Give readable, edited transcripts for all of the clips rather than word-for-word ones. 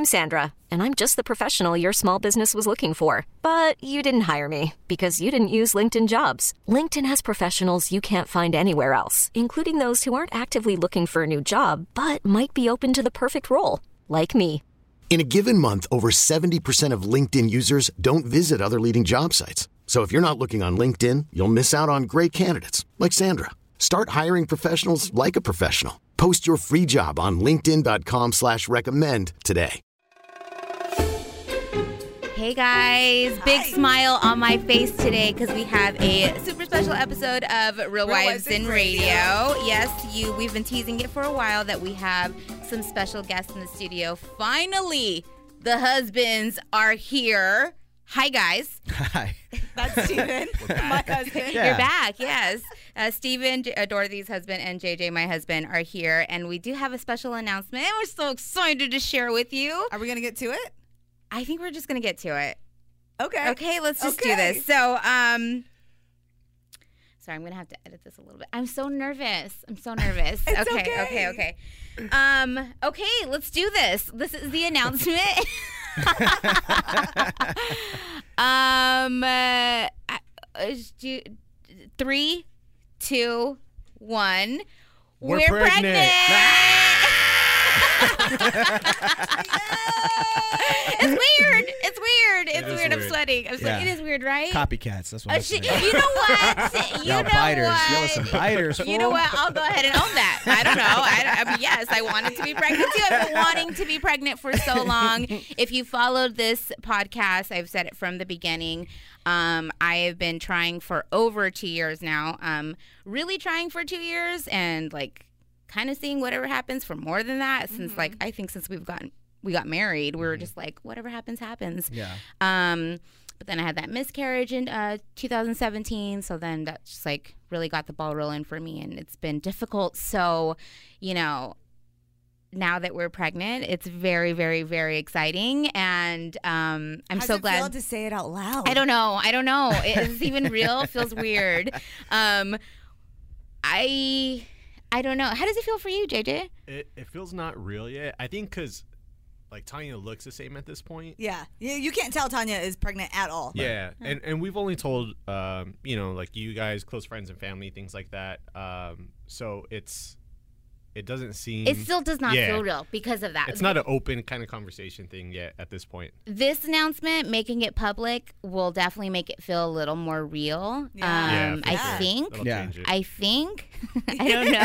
I'm Sandra, and I'm just the professional your small business was looking for. But you didn't hire me because you didn't use LinkedIn Jobs. LinkedIn has professionals you can't find anywhere else, including those who aren't actively looking for a new job, but might be open to the perfect role, like me. In a given month, over 70% of LinkedIn users don't visit other leading job sites. So if you're not looking on LinkedIn, you'll miss out on great candidates like Sandra. Start hiring professionals like a professional. Post your free job on linkedin.com/recommend today. Hey guys, big smile on my face today because we have a super special episode of Real Wives in Radio. Yes, we've been teasing it for a while that we have some special guests in the studio. Finally, the husbands are here. Hi, guys. Hi. That's Steven, my husband. Yeah. You're back, yes. Steven, Dorothy's husband, and JJ, my husband, are here. And we do have a special announcement. And we're so excited to share with you. Are we going to get to it? I think we're just going to get to it. Okay. Okay, let's just do this. So, sorry, I'm going to have to edit this a little bit. I'm so nervous. It's Okay. Okay, let's do this. This is the announcement. 3, 2, 1. We're pregnant. It's weird. I'm sweating. It is weird, right? Copycats. That's what I'm saying. You know what? Y'all some biters. You know what? I'll go ahead and own that. I don't know. I mean, yes, I wanted to be pregnant too. I've been wanting to be pregnant for so long. If you followed this podcast, I've said it from the beginning. I have been trying for over 2 years now. Really trying for 2 years and kind of seeing whatever happens for more than that. Since I think since we got married, we were just like, whatever happens, happens. Yeah. But then I had that miscarriage in 2017. So then that just really got the ball rolling for me, and it's been difficult. So, now that we're pregnant, it's very, very, very exciting, and I'm so glad. How's it feel to say it out loud? I don't know. Is this even real? Feels weird. I don't know. How does it feel for you, JJ? It feels not real yet. I think because Tanya looks the same at this point. Yeah. You can't tell Tanya is pregnant at all. Yeah. And we've only told, you guys, close friends and family, things like that. So it doesn't seem. It still does not feel real because of that. It's not an open kind of conversation thing yet at this point. This announcement, making it public, will definitely make it feel a little more real. Yeah. I think. I think. I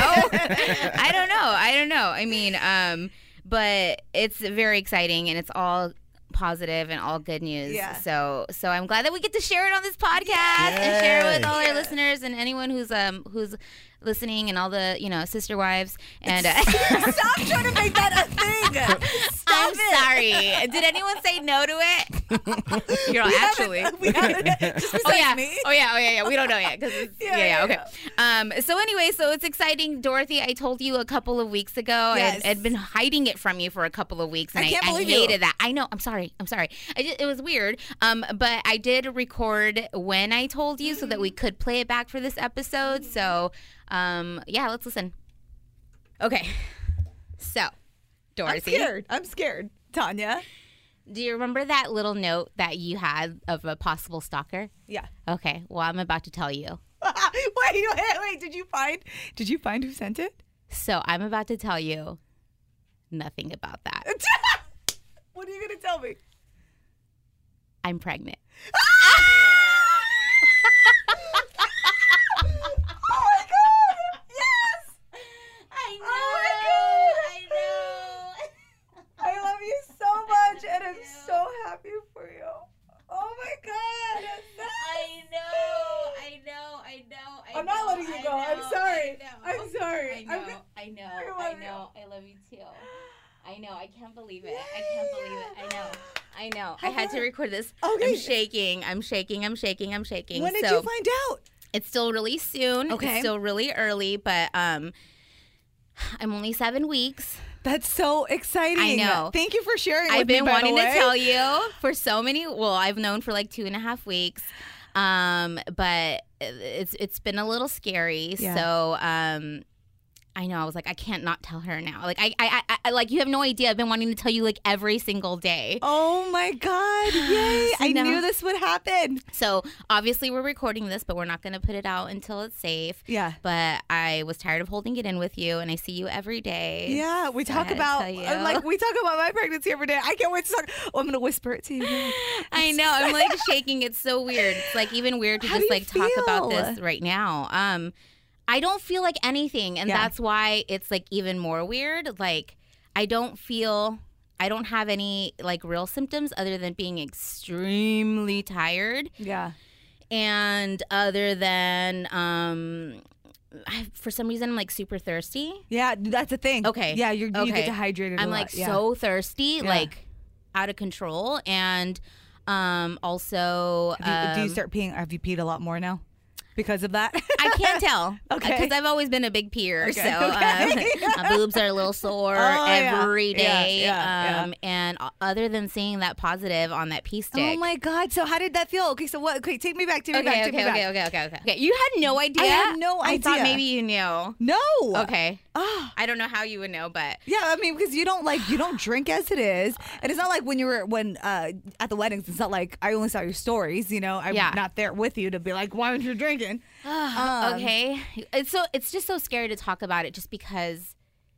don't know. I mean, but it's very exciting, and it's all positive and all good news. Yeah. So I'm glad that we get to share it on this podcast and share it with all our listeners and anyone who's listening, and all the sister wives. And stop trying to make that a thing. I'm sorry. Did anyone say no to it? You're actually. We haven't. Just besides me. Oh yeah. We don't know yet. Okay. So anyway, so it's exciting, Dorothy. I told you a couple of weeks ago. Yes. I'd been hiding it from you for a couple of weeks, and I believe hated that. I know. I'm sorry. It was weird. But I did record when I told you so that we could play it back for this episode. So, let's listen. Okay. So, Dorothy. I'm scared. Tanya. Do you remember that little note that you had of a possible stalker? Yeah. Okay. Well, I'm about to tell you. Wait. Did you find who sent it? So, I'm about to tell you nothing about that. What are you going to tell me? I'm pregnant. And I'm so happy for you. Oh my God. I know. I'm not letting you go. I'm sorry. I know. I love you too. I know. I can't believe it. I know. I had to record this. Okay. I'm shaking. When did you find out? It's still really soon. Okay. It's still really early, but I'm only 7 weeks. That's so exciting. I know. Thank you for sharing I've with me, been by the wanting way. to tell you for so many. Well, I've known for 2.5 weeks. But it's been a little scary. Yeah. So I know. I was like, I can't not tell her now. Like, I like, you have no idea. I've been wanting to tell you like every single day. Oh my God. Yay. I knew this would happen. So obviously we're recording this, but we're not going to put it out until it's safe. Yeah. But I was tired of holding it in with you, and I see you every day. Yeah. We talk about, we talk about my pregnancy every day. I can't wait to talk. Oh, I'm going to whisper it to you. I know. I'm like shaking. It's so weird. It's like even weird to just like talk about this right now. I don't feel like anything, and that's why it's like even more weird. Like I don't have any like real symptoms other than being extremely tired. Yeah. And other than for some reason I'm like super thirsty. Yeah, that's the thing. Okay. Yeah, you get dehydrated. I'm like so thirsty, like out of control, and also do you start peeing? Have you peed a lot more now? Because of that? I can't tell. Okay. Because I've always been a big peer. Okay. So my boobs are a little sore every day. And other than seeing that positive on that pee stick. Oh my God. So how did that feel? Okay, so what? Okay, take me back. Okay. You had no idea? I had no idea. I thought maybe you knew. No. Okay. I don't know how you would know, but yeah, I mean, because you don't drink as it is, and it's not like when at the weddings. It's not like I only saw your stories. You know, I'm not there with you to be like, why aren't you drinking? Okay, it's just so scary to talk about it, just because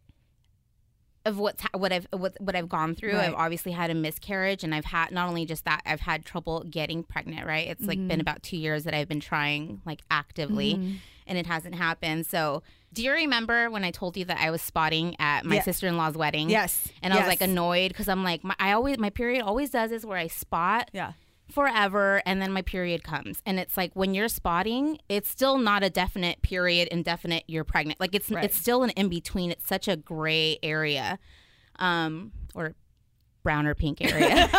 of what I've gone through. Right. I've obviously had a miscarriage, and I've had not only just that, I've had trouble getting pregnant. Right, it's like been about 2 years that I've been trying like actively, and it hasn't happened. So. Do you remember when I told you that I was spotting at my sister-in-law's wedding? Yes. And I was like annoyed because I'm like, my period always does is where I spot forever, and then my period comes. And it's like when you're spotting, it's still not a definite period, indefinite you're pregnant. Like it's still an in-between. It's such a gray area, or brown or pink area.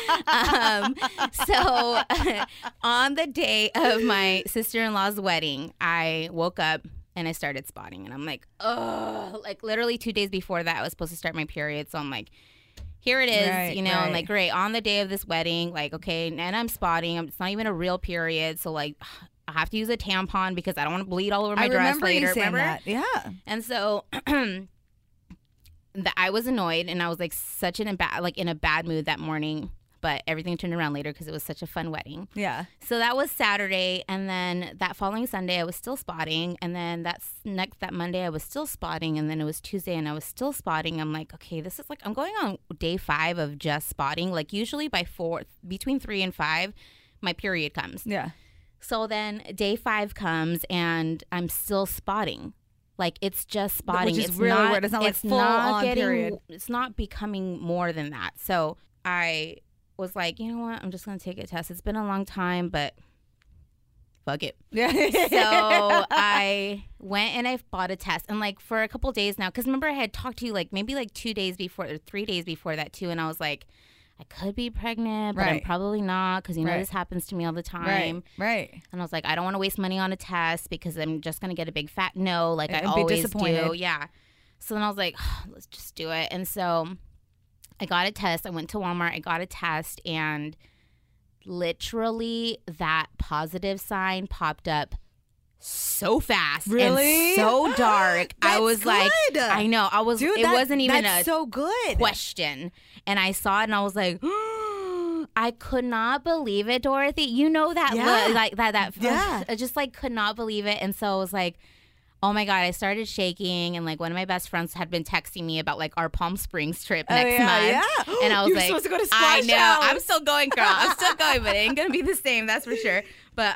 So on the day of my sister-in-law's wedding, I woke up and I started spotting, and I'm like, oh, like literally 2 days before that, I was supposed to start my period. So I'm like, here it is, I'm like, great. On the day of this wedding, like, okay, and I'm spotting. It's not even a real period. So like, I have to use a tampon because I don't want to bleed all over my dress later. Remember? That. Yeah. And so I was annoyed, and I was like in a bad mood that morning. But everything turned around later because it was such a fun wedding. Yeah. So that was Saturday, and then that following Sunday I was still spotting, and then that Monday I was still spotting, and then it was Tuesday and I was still spotting. I'm like, okay, this is like I'm going on day 5 of just spotting. Like usually by between 3 and 5, my period comes. Yeah. So then day 5 comes and I'm still spotting. Like it's just spotting. Which is really weird. It's not like full on period. It's not becoming more than that. So I was like, you know what? I'm just going to take a test. It's been a long time, but fuck it. Yeah. So I went and I bought a test. And like for a couple days now, because remember I had talked to you like maybe like 2 days before or 3 days before that too. And I was like, I could be pregnant, but I'm probably not because, this happens to me all the time. Right. And I was like, I don't want to waste money on a test because I'm just going to get a big fat no like I always do. Yeah. So then I was like, let's just do it. And so I got a test. I went to Walmart. I got a test, and literally that positive sign popped up so fast. Really? And so dark. I was like, I know. I was. Dude, it wasn't even that's so good. question. And I saw it, and I was like, I could not believe it, Dorothy. You know that look, like that. Yeah. I just like could not believe it, and so I was like, oh my God, I started shaking, and like one of my best friends had been texting me about like our Palm Springs trip next month. Yeah. And I was like, supposed to go to I Splash know, House. I'm still going, girl. I'm still going, but it ain't gonna be the same, that's for sure. But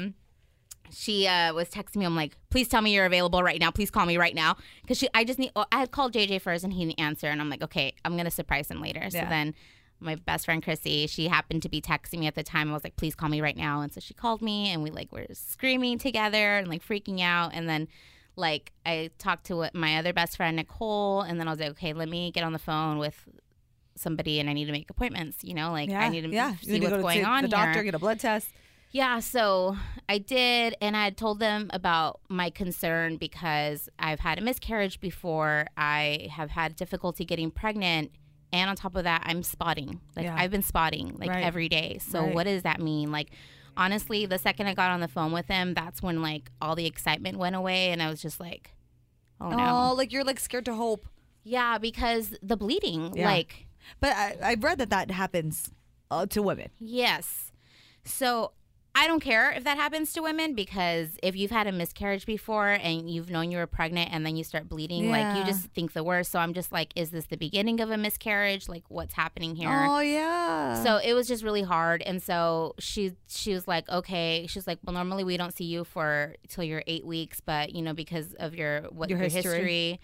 she was texting me. I'm like, please tell me you're available right now. Please call me right now. Because I had called JJ first and he didn't answer. And I'm like, okay, I'm going to surprise him later. So then my best friend, Chrissy, she happened to be texting me at the time. I was like, please call me right now. And so she called me and we like were screaming together and like freaking out. And then like I talked to my other best friend, Nicole. And then I was like, okay, let me get on the phone with somebody and I need to make appointments. I need to see what's going on the doctor, here. get a blood test. Yeah, so I did, and I had told them about my concern because I've had a miscarriage before. I have had difficulty getting pregnant, and on top of that, I'm spotting. I've been spotting every day. So what does that mean? Like, honestly, the second I got on the phone with him, that's when like all the excitement went away, and I was just like, oh no. Oh, like you're like scared to hope. Yeah, because the bleeding, Yeah. like. But I've read that happens to women. Yes. So I don't care if that happens to women, because if you've had a miscarriage before and you've known you were pregnant and then you start bleeding, like you just think the worst. So I'm just like, is this the beginning of a miscarriage? Like, what's happening here? Oh, yeah. So it was just really hard. And so she was like, okay. She's like, well, normally we don't see you till you're 8 weeks, but because of your history,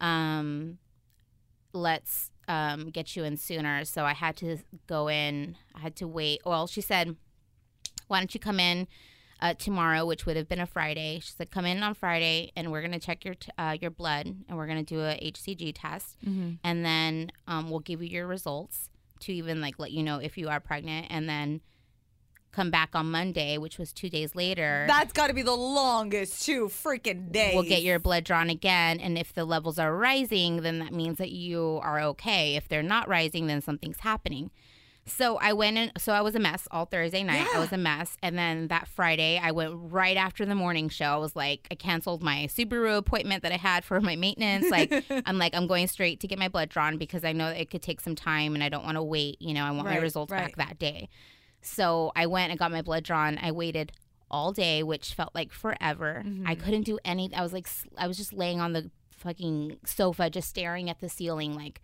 let's get you in sooner. So I had to go in. I had to wait. Well, she said, why don't you come in tomorrow, which would have been a Friday. She said, come in on Friday, and we're going to check your blood, and we're going to do a HCG test, and then we'll give you your results to even like let you know if you are pregnant, and then come back on Monday, which was 2 days later. That's got to be the longest 2 freaking days. We'll get your blood drawn again, and if the levels are rising, then that means that you are okay. If they're not rising, then something's happening. So I went in. So I was a mess all Thursday night. I was a mess. And then that Friday, I went right after the morning show. I was like, I canceled my Subaru appointment that I had for my maintenance. I'm going straight to get my blood drawn, because I know that it could take some time and I don't want to wait. I want my results back that day. So I went and got my blood drawn. I waited all day, which felt like forever. I couldn't do anything. I was just laying on the fucking sofa, just staring at the ceiling, like,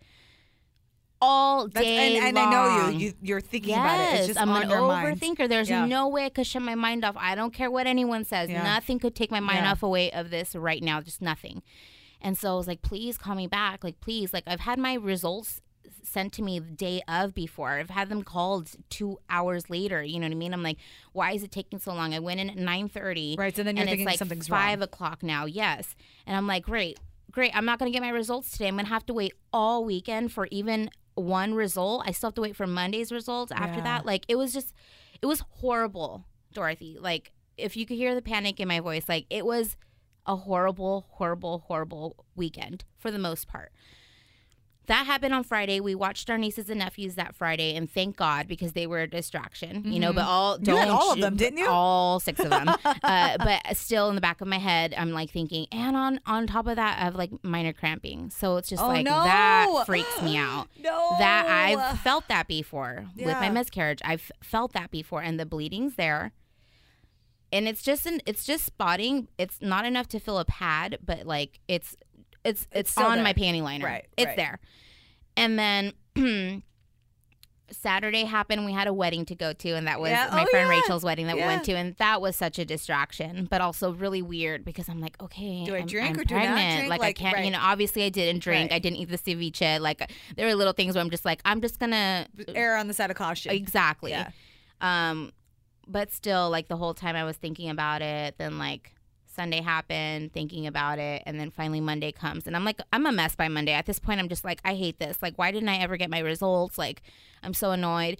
all day and long. I know you're thinking about it. It's just I'm on an your overthinker. mind. There's no way I could shut my mind off. I don't care what anyone says. Nothing could take my mind off away of this right now. Just nothing. And so I was like, please call me back. Like, please. Like, I've had my results sent to me the day of before. I've had them called 2 hours later. You know what I mean? I'm like, why is it taking so long? I went in at 9:30. Right. So then you're thinking it's like something's 5 wrong. o'clock now. Yes. And I'm like, great. I'm not going to get my results today. I'm going to have to wait all weekend for even one result. I still have to wait for Monday's results after that. Like, it was horrible, Dorothy. Like, if you could hear the panic in my voice, like, it was a horrible, horrible, horrible weekend for the most part. That happened on Friday. We watched our nieces and nephews that Friday, and thank God, because they were a distraction, but you had all of them, didn't you? All 6 of them. But still in the back of my head, I'm like thinking, and on top of that, I have like minor cramping. So it's just that freaks me out. No. That I've felt that before with my miscarriage. I've felt that before, and the bleeding's there. And it's just spotting. It's not enough to fill a pad, but like it's on there. my panty liner. Right. It's there. And then Saturday happened. We had a wedding to go to, and that was my friend Rachel's wedding that we went to, and that was such a distraction, but also really weird, because I'm like, okay, do I drink I'm or do I not pregnant. drink? Like I can't, obviously I didn't drink. I didn't eat the ceviche. Like, there were little things where I'm just like, I'm just gonna err on the side of caution. Exactly. Yeah. But still, like, the whole time I was thinking about it. Then like Sunday happened, thinking about it, and then finally Monday comes, and I'm like, I'm a mess by Monday. At this point, I'm just like, I hate this. Like, why didn't I ever get my results? Like, I'm so annoyed.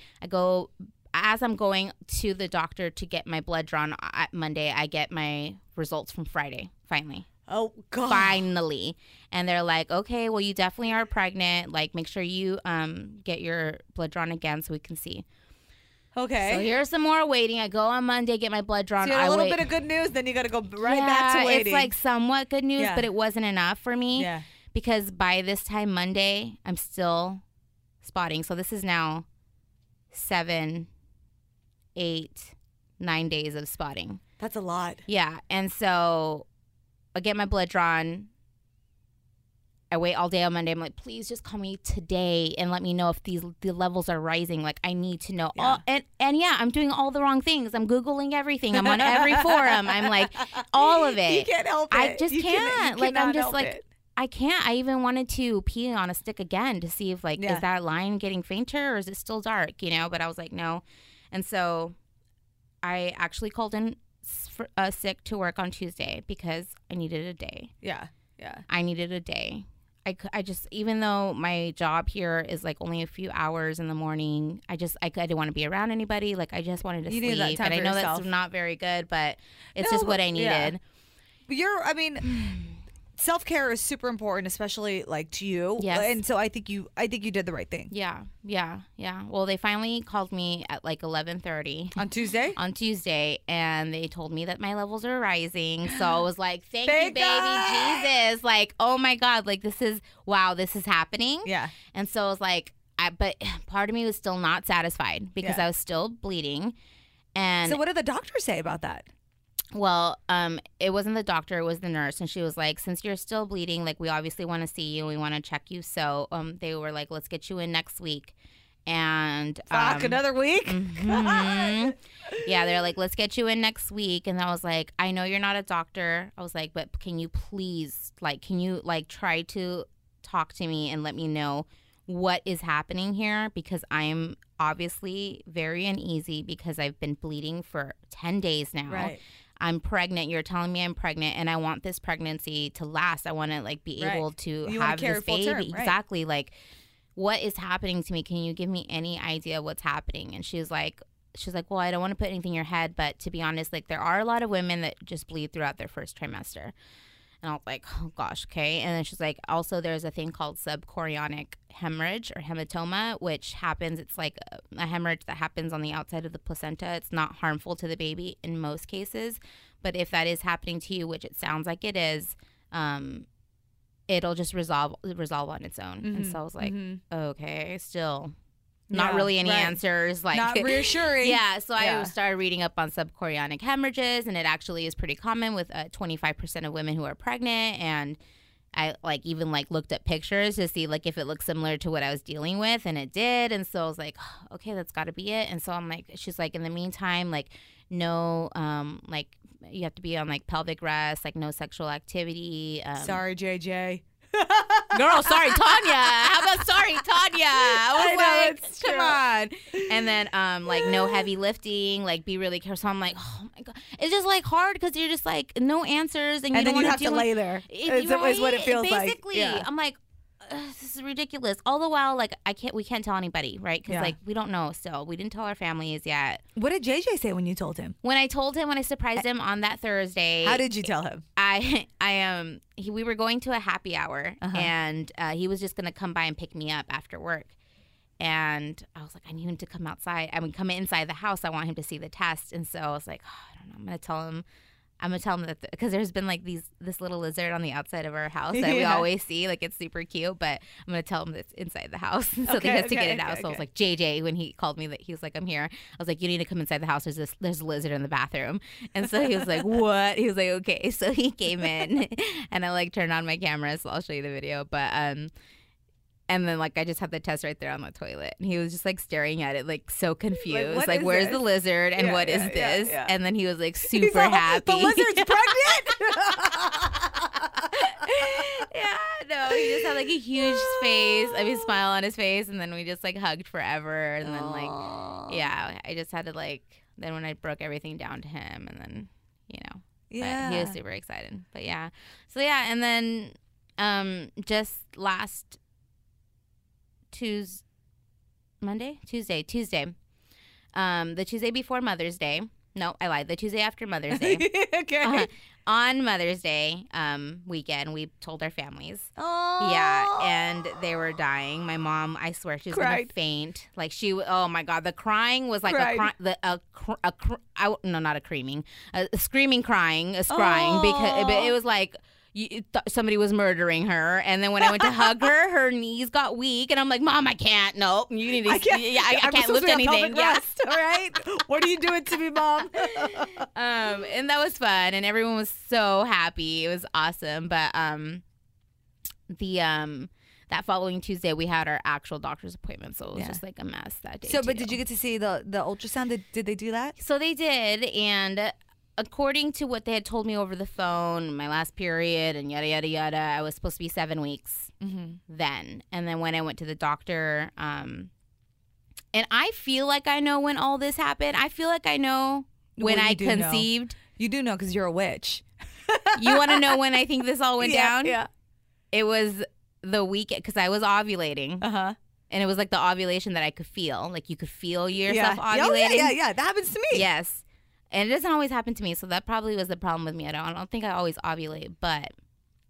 As I'm going to the doctor to get my blood drawn at Monday, I get my results from Friday, finally. Oh, God. Finally. And they're like, okay, well, you definitely are pregnant. Like, make sure you get your blood drawn again so we can see. Okay. So here's some more waiting. I go on Monday, get my blood drawn. So you had a little bit of good news, then you got to go back to waiting. It's like somewhat good news, but it wasn't enough for me. Yeah. Because by this time Monday, I'm still spotting. So this is now 7, 8, 9 days of spotting. That's a lot. Yeah. And so I get my blood drawn. I wait all day on Monday. I'm like, please just call me today and let me know if the levels are rising. Like, I need to know. Yeah. I'm doing all the wrong things. I'm Googling everything. I'm on every forum. I'm like, all of it. You can't help it. I just can't. Like, I'm just like, it. I can't. I even wanted to pee on a stick again to see if, like, is that line getting fainter or is it still dark, But I was like, no. And so I actually called in sick to work on Tuesday because I needed a day. Yeah. I needed a day. I just, even though my job here is like only a few hours in the morning, I didn't want to be around anybody. Like, I just wanted to sleep. That time and I know yourself. that's not very good, but it's just what I needed. Yeah. self-care is super important, especially like to you. Yes. And so I think you did the right thing. Yeah. Well, they finally called me at like 11:30 On Tuesday? on Tuesday, and they told me that my levels are rising. So I was like, thank you, Thank baby God. Jesus. Like, oh my God, like this is happening. Yeah. And so I was like, but part of me was still not satisfied because Yeah. I was still bleeding. And So what did the doctor say about that? well, it wasn't the doctor, it was the nurse. And she was like, since you're still bleeding, like we obviously want to see you. We want to check you. So they were like, let's get you in next week. And Fuck, another week? mhm. Yeah, they're like, let's get you in next week. And I was like, I know you're not a doctor. I was like, but can you please, like, try to talk to me and let me know what is happening here? Because I'm obviously very uneasy because I've been bleeding for 10 days now. Right. I'm pregnant. You're telling me I'm pregnant, and I want this pregnancy to last. I want to like be Right. able to You wanna have carry this full baby. term, right. Exactly. Like, what is happening to me? Can you give me any idea of what's happening? And she's like, well, I don't want to put anything in your head, but to be honest, like there are a lot of women that just bleed throughout their first trimester. And I was like, oh gosh, okay. And then she's like, also there's a thing called subchorionic hemorrhage or hematoma, which happens. It's like a hemorrhage that happens on the outside of the placenta. It's not harmful to the baby in most cases, but if that is happening to you, which it sounds like it is, it'll just resolve on its own. And so I was like, okay, still not Yeah, really any right. answers. Like Not reassuring. Yeah, so Yeah. I started reading up on subchorionic hemorrhages, and it actually is pretty common with 25% of women who are pregnant. And I even looked at pictures to see like if it looked similar to what I was dealing with, and it did. And so I was like, okay, that's got to be it. And so I'm like, she's like, in the meantime, like no, like you have to be on like pelvic rest, like no sexual activity. Sorry, JJ. Girl, sorry, Tanya. How about sorry, Tanya? I was know, like, it's come true. on. And then, like, no heavy lifting, like, be really careful. So I'm like, oh my God. It's just, like, hard because you're just, like, no answers. And And then don't you wanna have to deal lay with- there. It- Is what it feels like. Basically, Yeah. I'm like, this is ridiculous. All the while, like, we can't tell anybody, right? Because, Yeah. like, we don't know still. We didn't tell our families yet. What did JJ say when you told him? When I told him, when I surprised him on that Thursday. How did you tell him? We were going to a happy hour, and he was just gonna come by and pick me up after work. And I was like, I need him to come outside. Come inside the house. I want him to see the test. And so I was like, I don't know. I'm gonna tell him that because there's been like this little lizard on the outside of our house that we Yeah. always see. Like it's super cute, but I'm gonna tell him that's inside the house so that he Okay, has to get okay, it out. okay, So I was okay. like, JJ, when he called me, that he was like, I'm here. I was like, you need to come inside the house. There's a lizard in the bathroom. And so he was like, what? He was like, okay. So he came in, and I like turned on my camera, so I'll show you the video. But and then like I just had the test right there on the toilet, and he was just like staring at it, like so confused, what like is where's this? the lizard and Yeah, what is yeah, yeah, this? yeah. And then he was like He's super all, happy. The lizard's pregnant? Yeah, no, he just had like a huge smile on his face, and then we just like hugged forever, and then like, yeah, I just had to like, then when I broke everything down to him, and then, but he was Yeah. super excited, but yeah, so yeah, and then just last Tuesday, the Tuesday before Mother's Day. No, I lied. The Tuesday after Mother's Day. Okay. On Mother's Day weekend, we told our families. Oh. Yeah, and they were dying. My mom, I swear, she was gonna Cried. faint. Like oh my God, the crying was like Cried. a screaming crying, a scrying because but it was like. Somebody was murdering her, and then when I went to hug her, her knees got weak, and I'm like, Mom, I can't. No, you need to. I can't lift anything. Yeah. All right. What are you doing to me, Mom? And that was fun, and everyone was so happy. It was awesome. But that following Tuesday, we had our actual doctor's appointment, so it was just like a mess that day. So, but too. did you get to see the ultrasound? Did they do that? So they did, and according to what they had told me over the phone, my last period and yada, yada, yada, I was supposed to be 7 weeks then. And then when I went to the doctor, and I feel like I know when all this happened. I feel like I know when Well, I you do know. conceived. You do know because you're a witch. You want to know when I think this all went down? Yeah. It was the week, because I was ovulating. Uh-huh. And it was like the ovulation that I could feel. Like you could feel yourself ovulating. Oh, yeah. That happens to me.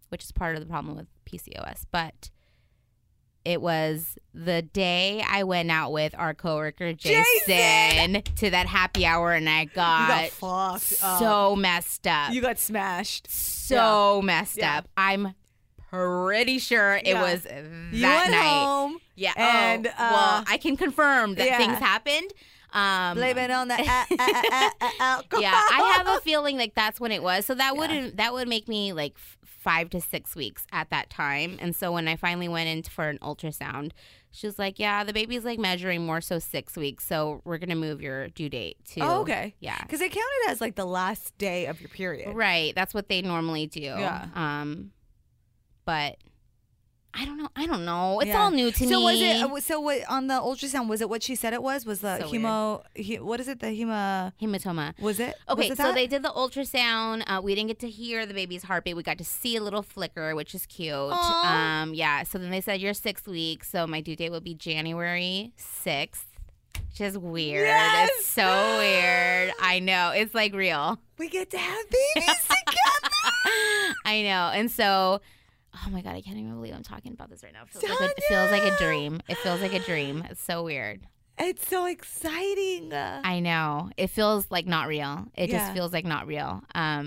which is part of the problem with PCOS. But it was the day I went out with our coworker Jason to that happy hour, and I got fucked so messed up. You got smashed. So messed up. I'm pretty sure it was that you went night. Home yeah. And well, I can confirm that things happened. Blame it on the alcohol. Yeah, I have a feeling like that's when it was. So that would make me like 5 to 6 weeks at that time. And so when I finally went in for an ultrasound, she was like, "Yeah, the baby's like measuring more so 6 weeks. So we're gonna move your due date to." Oh, okay. Yeah, because it counted as like the last day of your period. Right. That's what they normally do. Yeah. But I don't know. It's all new to me. So was it? So what on the ultrasound? Was it what she said it was? Was the so what is it? The hematoma. Was it? Okay, was it so that? they did the ultrasound. We didn't get to hear the baby's heartbeat. We got to see a little flicker, which is cute. Aww. Yeah. So then they said you're 6 weeks. So my due date will be January 6th. Which is weird. Yes! It's so weird. I know. It's like real. We get to have babies together. I know. And so. Oh my God, I can't even believe I'm talking about this right now. It feels like a dream. It feels like a dream. It's so weird. It's so exciting. I know. It feels like not real. It just feels like not real.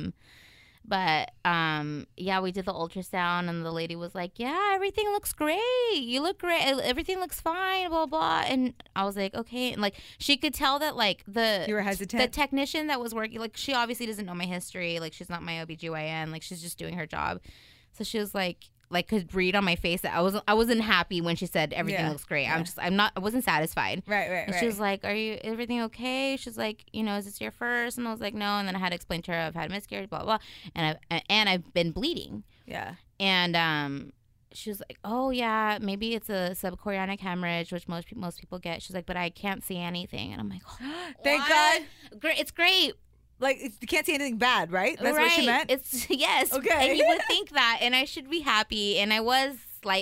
But we did the ultrasound and the lady was like, "Yeah, everything looks great. You look great. Everything looks fine, blah, blah." And I was like, "Okay." And like she could tell that like you were hesitant. The technician that was working, like she obviously doesn't know my history. Like she's not my OBGYN. Like she's just doing her job. So she was like could read on my face that I wasn't happy when she said everything looks great. I wasn't satisfied. Right. And she was like, everything okay? She's like, is this your first? And I was like, no. And then I had to explain to her I've had a miscarriage, blah, blah. And I've been bleeding. Yeah. And she was like, oh yeah, maybe it's a subchorionic hemorrhage, which most people get. She's like, but I can't see anything. And I'm like, oh, thank God. Great. It's great. Like, you can't see anything bad, right? That's what she meant? Yes. Okay. And you would think that, and I should be happy. And I was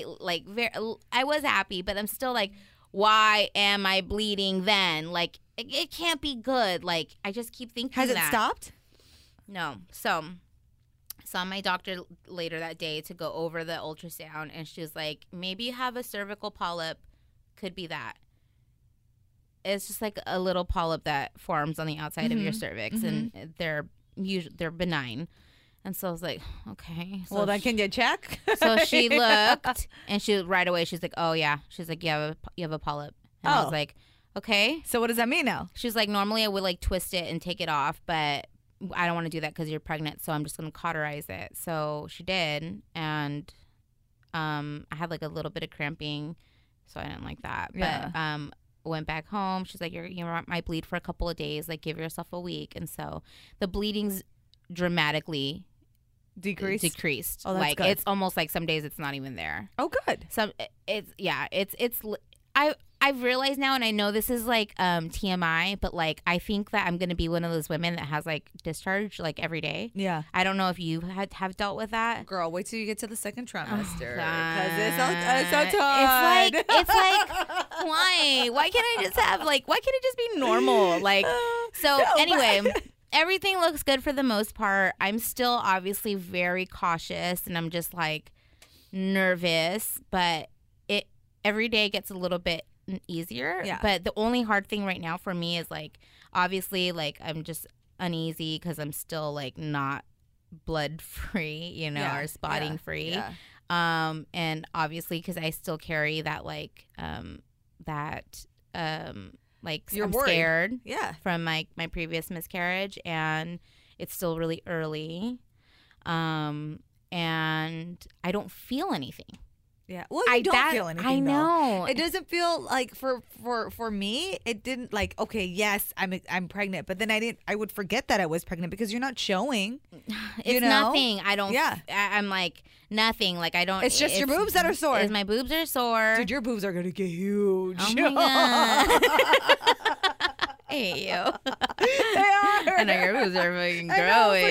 I was happy, but I'm still like, why am I bleeding then? Like, it can't be good. Like, I just keep thinking Has it stopped? No. So, saw my doctor later that day to go over the ultrasound, and she was like, maybe you have a cervical polyp. Could be that. It's just like a little polyp that forms on the outside of your cervix, and they're benign. And so I was like, okay. So well, then can you check? So she looked, and she right away she's like, oh yeah. She's like, you have a polyp. And I was like, okay. So what does that mean now? She's like, normally I would like twist it and take it off, but I don't want to do that because you're pregnant. So I'm just gonna cauterize it. So she did, and I had like a little bit of cramping, so I didn't like that. Yeah. But went back home. She's like, you might bleed for a couple of days. Like, give yourself a week. And so the bleeding's dramatically decreased. Oh, that's like good. It's almost like some days it's not even there. Oh, good. I've realized now, and I know this is like TMI, but like I think that I'm gonna be one of those women that has like discharge like every day. Yeah. I don't know if you have dealt with that. Girl, wait till you get to the second trimester. God. Because it's so tight. It's like why can't I just have why can't it just be normal? Like anyway. Everything looks good for the most part. I'm still obviously very cautious, and I'm just like nervous, but it every day gets a little bit easier. Yeah. But the only hard thing right now for me is like obviously like I'm just uneasy because I'm still like not blood free, or spotting free. Yeah. And obviously because I still carry that You're I'm worried. scared from my previous miscarriage, and it's still really early, and I don't feel anything. Yeah. Well, you don't feel anything. I know. Though. It doesn't feel like for me. It didn't like. Okay, yes, I'm pregnant, but then I would forget that I was pregnant because you're not showing. It's nothing. I don't. Yeah. I'm like nothing. Like I don't. It's just your boobs that are sore. My boobs are sore. Dude, your boobs are gonna get huge. Oh my God. I hate you. They are. I know your boobs are fucking growing.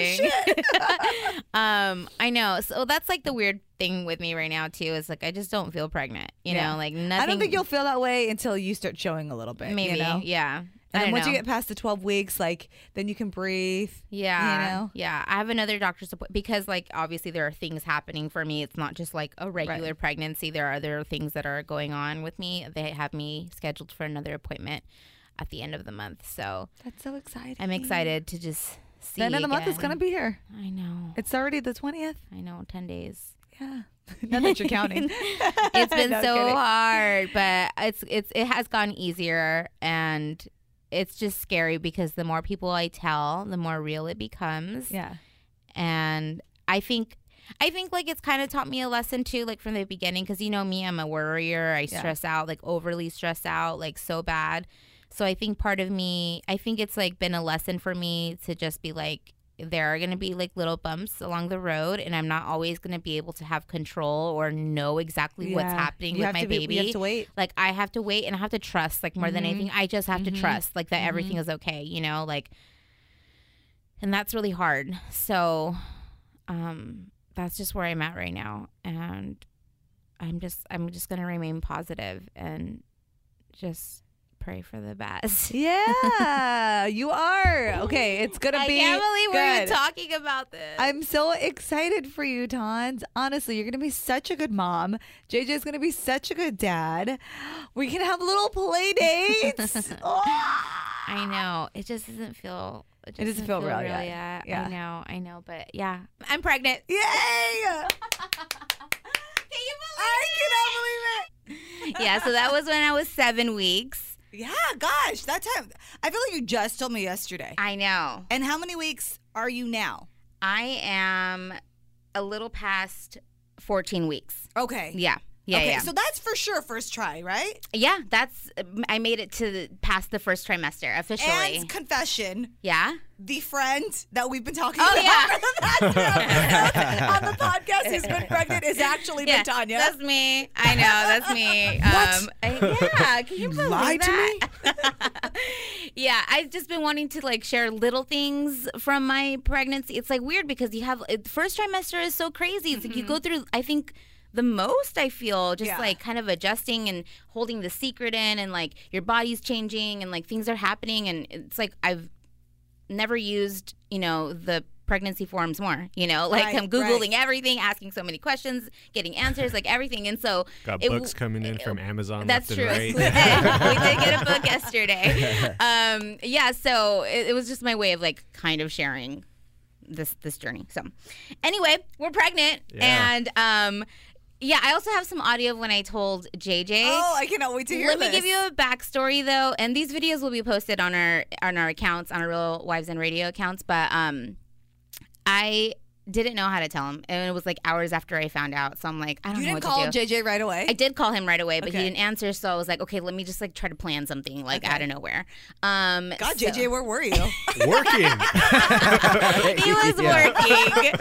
I know. So that's like the weird thing with me right now too. Is like I just don't feel pregnant. You know, like nothing. I don't think you'll feel that way until you start showing a little bit. Maybe. You know? Yeah. And then once you get past the 12 weeks, like, then you can breathe. Yeah. You know? Yeah. I have another doctor's appointment because, like, obviously there are things happening for me. It's not just like a regular pregnancy. There are other things that are going on with me. They have me scheduled for another appointment at the end of the month. So that's so exciting. I'm excited to just see. The end of the month again. is going to be here. I know. It's already the 20th. I know. 10 days. Yeah. Not that you're counting. It's been so hard, but it has gotten easier, and it's just scary because the more people I tell, the more real it becomes. Yeah. And I think like it's kind of taught me a lesson too, like from the beginning, because you know me, I'm a worrier. I stress out, like overly stress out, like so bad. So I think part of me, I think it's like been a lesson for me to just be like, there are going to be like little bumps along the road, and I'm not always going to be able to have control or know exactly what's happening with my baby. You have to wait. Like I have to wait, and I have to trust, like more than anything. I just have to trust, like that everything is okay, you know, like, and that's really hard. So, that's just where I'm at right now, and I'm just going to remain positive and just pray for the best. Yeah, you are. Okay, it's going to be I can't believe good. we're talking about this. I'm so excited for you, Tons. Honestly, you're going to be such a good mom. JJ's going to be such a good dad. We can have little play dates. I know. It just doesn't feel... It doesn't feel real yet. Yeah. I know. But yeah, I'm pregnant. Yay! Can you believe it? Yeah, so that was when I was 7 weeks. Yeah, gosh, that time. I feel like you just told me yesterday. I know. And how many weeks are you now? I am a little past 14 weeks. Okay. Yeah. Yeah. So that's for sure first try, right? Yeah, I made it past the first trimester officially. And confession. Yeah. The friend that we've been talking about yeah. for the past 2 episodes on the podcast who's been pregnant is actually been Tanya. That's me. I know, that's me. Yeah, can you believe lied that? To me? Yeah, I've just been wanting to like share little things from my pregnancy. It's like weird because you have first trimester is so crazy. It's like you go through, I think, the most, I feel, just like kind of adjusting and holding the secret in, and like your body's changing and like things are happening, and it's like I've never used, the pregnancy forums more, like I'm Googling everything, asking so many questions, getting answers, like everything. And so got books coming in from Amazon. That's true. Right. We did get a book yesterday. So it was just my way of like kind of sharing this journey. So anyway, we're pregnant. And I also have some audio of when I told JJ. Oh, I cannot wait to hear this. Let me give you a backstory, though, and these videos will be posted on our accounts, on our Real Wives and Radio accounts. But I didn't know how to tell him, and it was like hours after I found out. So I'm like, I don't know what to do. You didn't call JJ right away? I did call him right away, but he didn't answer. So I was like, okay, let me just like try to plan something like out of nowhere. JJ, where were you? Working. He was working.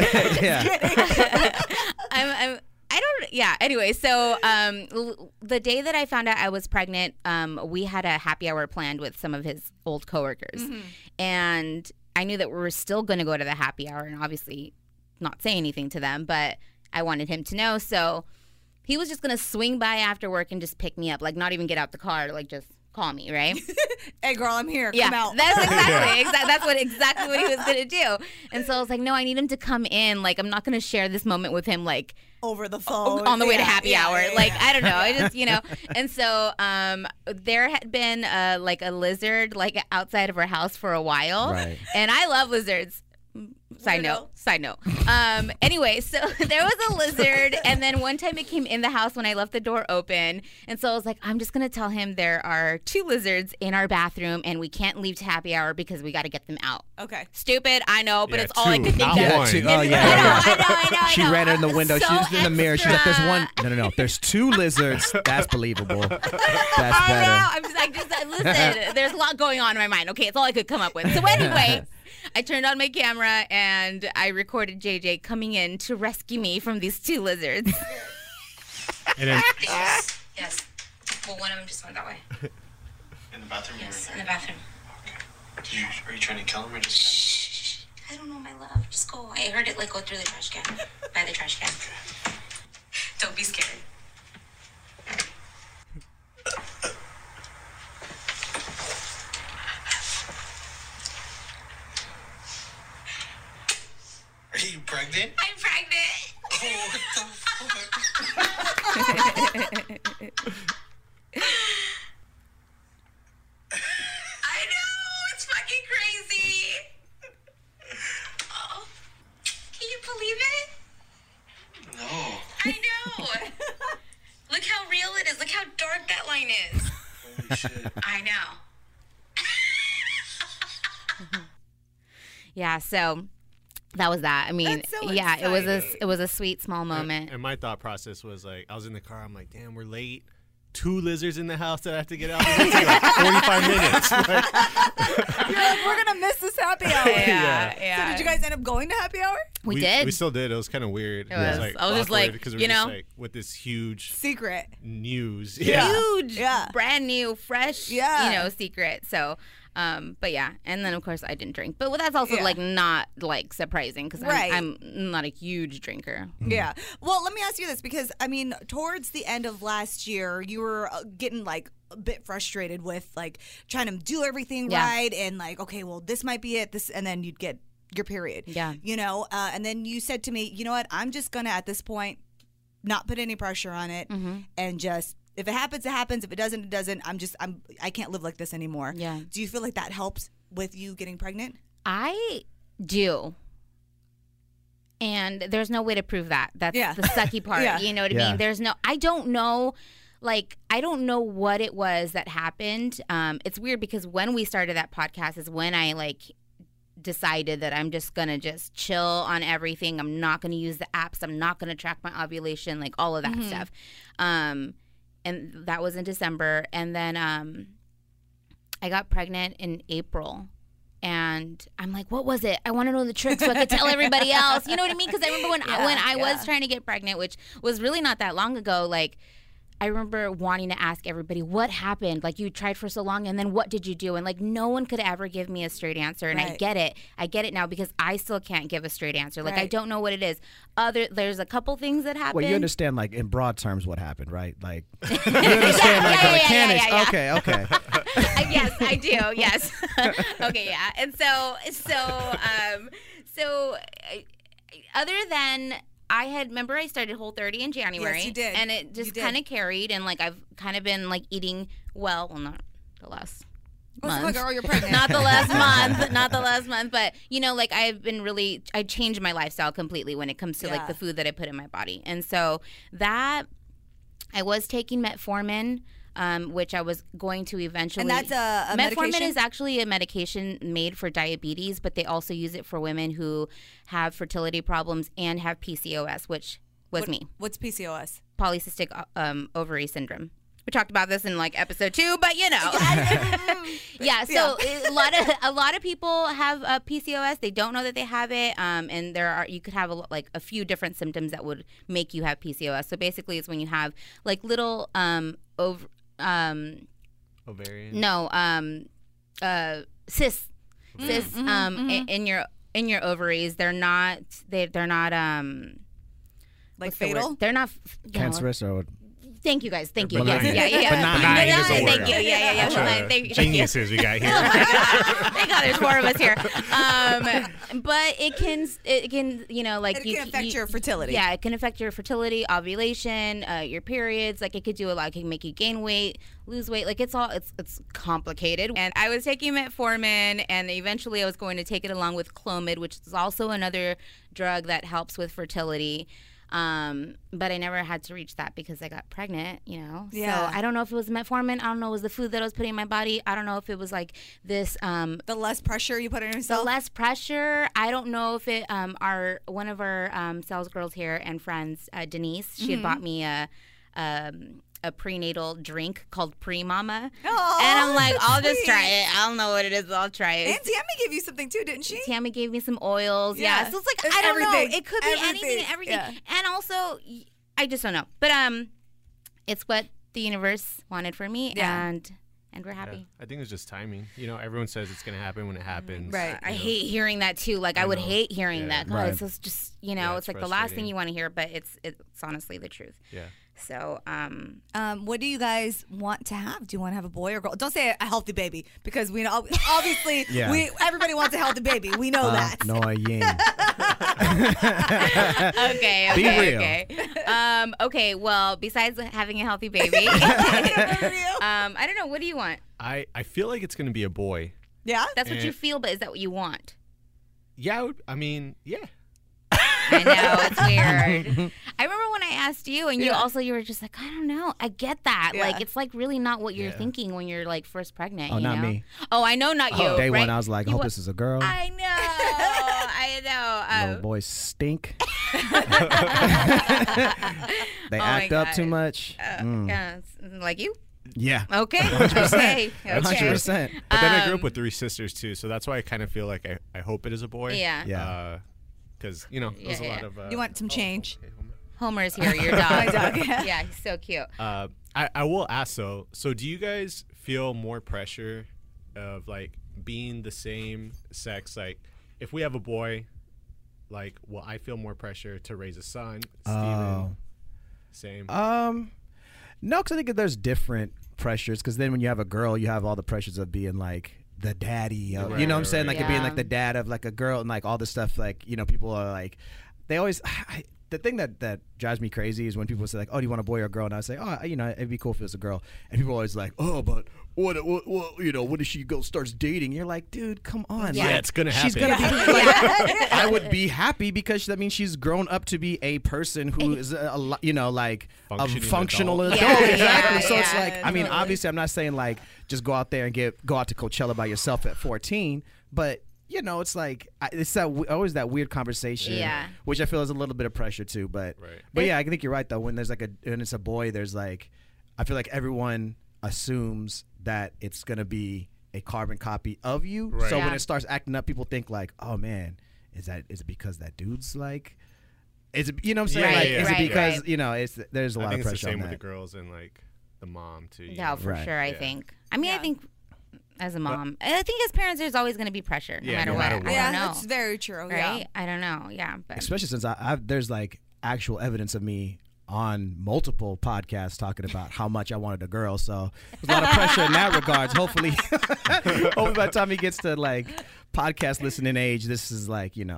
Anyway, so the day that I found out I was pregnant, we had a happy hour planned with some of his old coworkers. And I knew that we were still going to go to the happy hour and obviously not say anything to them, but I wanted him to know. So he was just going to swing by after work and just pick me up, like not even get out the car, like just call me, right? Hey, girl, I'm here. Yeah, come out. That's exactly what he was going to do. And so I was like, no, I need him to come in. Like, I'm not going to share this moment with him, like, over the phone on the way to happy hour. I don't know. I just, And so there had been like a lizard like outside of our house for a while. Right. And I love lizards. Side note. Anyway, so there was a lizard, and then one time it came in the house when I left the door open, and so I was like, I'm just gonna tell him there are 2 lizards in our bathroom, and we can't leave to happy hour because we got to get them out. Okay. Stupid, I know, but it's all 2, I could think not of. 1. Oh yeah. I know. She ran in the window. So She was in the mirror. She's like, "There's one." extra. No. There's 2 lizards. That's believable. That's I better. know. I'm just like, listen, there's a lot going on in my mind. Okay, it's all I could come up with. So anyway, I turned on my camera and I recorded JJ coming in to rescue me from these 2 lizards. And then Yes. Well, one of them just went that way. In the bathroom? Yes, in the bathroom. Okay. Are you trying to kill him or just... I don't know, my love. Just go. I heard it like go through the trash can. By the trash can. Don't be scared. pregnant? I'm pregnant. Oh, what the fuck? I know, it's fucking crazy. Oh, can you believe it? No. I know. Look how real it is. Look how dark that line is. Holy shit. I know. Yeah, so that was that. I mean, That's so yeah, exciting. it was a sweet small moment. And my thought process was like, I was in the car. I'm like, damn, we're late. 2 lizards in the house that I have to get out. It's gonna take like 45 minutes. Like, You're like, we're gonna miss this happy hour. Yeah. So did you guys end up going to happy hour? We did. We still did. It was kind of weird. It was. Like, I was just awkward like, because we you were just know, like with this huge Secret. news. Huge, Yeah. brand new, fresh, Yeah. secret. So, but yeah, and then of course I didn't drink, but that's also like not like surprising because Right. I'm not a huge drinker. Yeah. Well, let me ask you this because I mean, towards the end of last year, you were getting like a bit frustrated with like trying to do everything Yeah. right and like, okay, well, this might be it. This, and then you'd get your period. Yeah. You know, and then you said to me, you know what? I'm just gonna at this point not put any pressure on it and just. If it happens, it happens. If it doesn't, it doesn't. I can't live like this anymore. Yeah. Do you feel like that helps with you getting pregnant? I do. And there's no way to prove that. That's Yeah. the sucky part. Yeah. You know what I Yeah. mean? I don't know what it was that happened. It's weird because when we started that podcast is when I like decided that I'm just gonna just chill on everything. I'm not gonna use the apps. I'm not gonna track my ovulation, like all of that stuff. And that was in December. And then I got pregnant in April. And I'm like, what was it? I want to know the trick so I could tell everybody else. You know what I mean? Because I remember when I was trying to get pregnant, which was really not that long ago, like I remember wanting to ask everybody, what happened? Like, you tried for so long, and then what did you do? And, like, no one could ever give me a straight answer. And I Right. get it. I get it now because I still can't give a straight answer. Like, I Right. don't know what it is. There's a couple things that happened. Well, you understand, like, in broad terms what happened, right? Like, you understand, like, the mechanics. yeah. Okay. Yes, I do. Yes. Okay, yeah. And so, other than I started Whole30 in January. Yes, you did. And it just kind of carried, and like I've kind of been like eating well not the last month. Like, girl, you're pregnant. Not the last month, but you know, like I changed my lifestyle completely when it comes to like the food that I put in my body. And so that I was taking metformin, which I was going to eventually. And that's a metformin medication? is actually a medication made for diabetes, but they also use it for women who have fertility problems and have PCOS, which was me. What's PCOS? Polycystic ovary syndrome. We talked about this in like episode 2, but you know, yeah. So a lot of people have PCOS. They don't know that they have it, and you could have a few different symptoms that would make you have PCOS. So basically, it's when you have like little ovarian. cysts in your ovaries. They're not Like fatal? They're not Cancerous or Thank you guys. Thank you. Benign. Yes. Yeah. Benign is a Thank word. you. Yeah. Benign. Thank you. Geniuses we got here. Oh my God. Thank God there's 4 of us here. But it can like It can affect your fertility. Yeah, it can affect your fertility, ovulation, your periods. Like it could do a lot. It can make you gain weight, lose weight. Like it's complicated. And I was taking metformin, and eventually I was going to take it along with Clomid, which is also another drug that helps with fertility. But I never had to reach that because I got pregnant, Yeah. So I don't know if it was metformin. I don't know if it was the food that I was putting in my body. I don't know if it was like this, the less pressure you put on the yourself? less pressure. I don't know if it, one of our, sales girls here and friends, Denise, she had bought me a prenatal drink called Pre-Mama. Oh, and I'm like, I'll just sweet. try it. I don't know what it is. I'll try it. And Tammy gave you something too, didn't she? Tammy gave me some oils. Yeah. So it's like, It's I don't everything. know. It could be anything and everything. Yeah. And also, I just don't know. But it's what the universe wanted for me. Yeah. And we're happy. I think it's just timing. You know, everyone says it's going to happen when it happens. Right. I hate hearing that too. Like I would know. hate hearing Yeah. that. God, Right. it's just Yeah, it's it's like the last thing frustrating. you want to hear, but it's honestly the truth. Yeah. So, what do you guys want to have? Do you want to have a boy or girl? Don't say a healthy baby because we know obviously Yeah. everybody wants a healthy baby. We know that. No, yin. okay. Be real. Okay. Okay. Well, besides having a healthy baby, I don't know. What do you want? I feel like it's gonna be a boy. Yeah. That's what you feel, but is that what you want? Yeah, I mean, yeah. I know, it's weird. I remember when I asked you, and you were just like, I don't know. I get that. Yeah. Like, it's like really not what you're thinking when you're like first pregnant. Oh, you not know? me. Oh, I know, not you. Day right? one, I was like, I hope this is a girl. I know. Little boys stink. They my act up God. too much. Yeah, like you? Yeah. Okay. Okay. 100%. But then I grew up with 3 sisters too, so that's why I kind of feel like I hope it is a boy. Yeah. Yeah. Because there's a lot of. You want some change? Homer's here, your dog. My dog, yeah. Yeah, he's so cute. I will ask though. So do you guys feel more pressure of like being the same sex? Like, if we have a boy, like, will I feel more pressure to raise a son? Steven, same. No, because I think that there's different pressures. Because then when you have a girl, you have all the pressures of being like the daddy. Of, you know what I'm saying? Like being like the dad of like a girl and like all this stuff. Like, people are like, they always. The thing that drives me crazy is when people say like, "Oh, do you want a boy or a girl?" And I say, "Oh, it'd be cool if it was a girl." And people are always like, "Oh, but what if she starts dating?" And you're like, "Dude, come on." Yeah. Like, It's gonna happen. She's gonna be. Like, I would be happy because that means she's grown up to be a person who is like a functional adult. Yeah, Exactly. yeah, so it's yeah, like, I mean, obviously, I'm not saying like just go out there and go out to Coachella by yourself at 14, but. It's like it's always that weird conversation, which I feel is a little bit of pressure too. But yeah, I think you're right though. When there's like when it's a boy, there's like I feel like everyone assumes that it's gonna be a carbon copy of you. Right. So when it starts acting up, people think like, oh man, is it because that dude's like, is it what I'm saying? Right, like, is it right, because right. there's a lot I think of it's the pressure same on with that. the girls and like the mom too. No, for Right. sure. I think. I mean, I think. As a mom, I think as parents, there's always going to be pressure, no matter what. I don't know. that's very true. Right? I don't know. Yeah, but Especially since there's like actual evidence of me on multiple podcasts talking about how much I wanted a girl. So there's a lot of pressure in that regards. Hopefully by the time he gets to like podcast listening age, this is like, You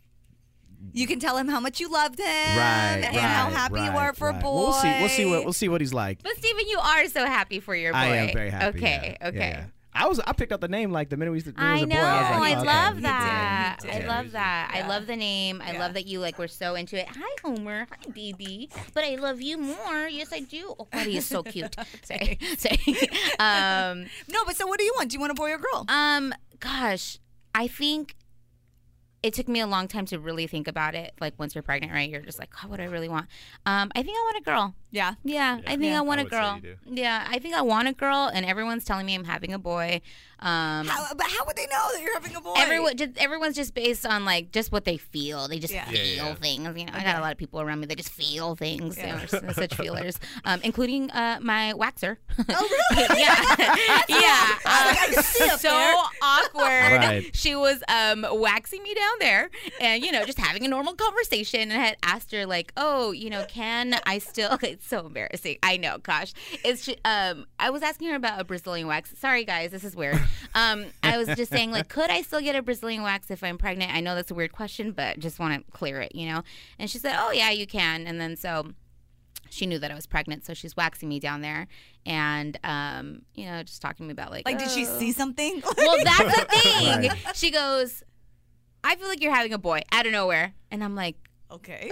can tell him how much you loved him, and how happy you are for a boy. Well, we'll see what he's like. But Steven, you are so happy for your boy. I am very happy. Okay, yeah. okay. Yeah. I picked up the name like the minute we was a boy. I know. I was like, I oh, love okay. that. You I did. love that. I love the name. I love that you were so into it. Hi, Homer. Hi, baby. But I love you more. Yes, I do. Oh, buddy is so cute. Sorry. No, but so what do you want? Do you want a boy or girl? Gosh, I think it took me a long time to really think about it. Like once you're pregnant, right? You're just like, oh, what do I really want? I think I want a girl. Yeah. Yeah, I think I want I a would say girl. you do. Yeah, I think I want a girl, and everyone's telling me I'm having a boy. But how would they know that you're having a boy? Everyone's just based on like just what they feel. They just Yeah. feel things. I got a lot of people around me that just feel things. They're such feelers, including my waxer. Oh, really? yeah. I can see up so there. awkward. Right. She was waxing me down there, and just having a normal conversation. And I had asked her like, oh, can I still? Okay, it's so embarrassing. I know. Gosh, I was asking her about a Brazilian wax. Sorry, guys, this is weird. I was just saying like, could I still get a Brazilian wax if I'm pregnant? I know that's a weird question, but just want to clear it, And she said, oh yeah, you can. And then so she knew that I was pregnant, so she's waxing me down there, and just talking to me about like did she see something? Well, that's the thing. Right. She goes, I feel like you're having a boy out of nowhere, and I'm like, Okay.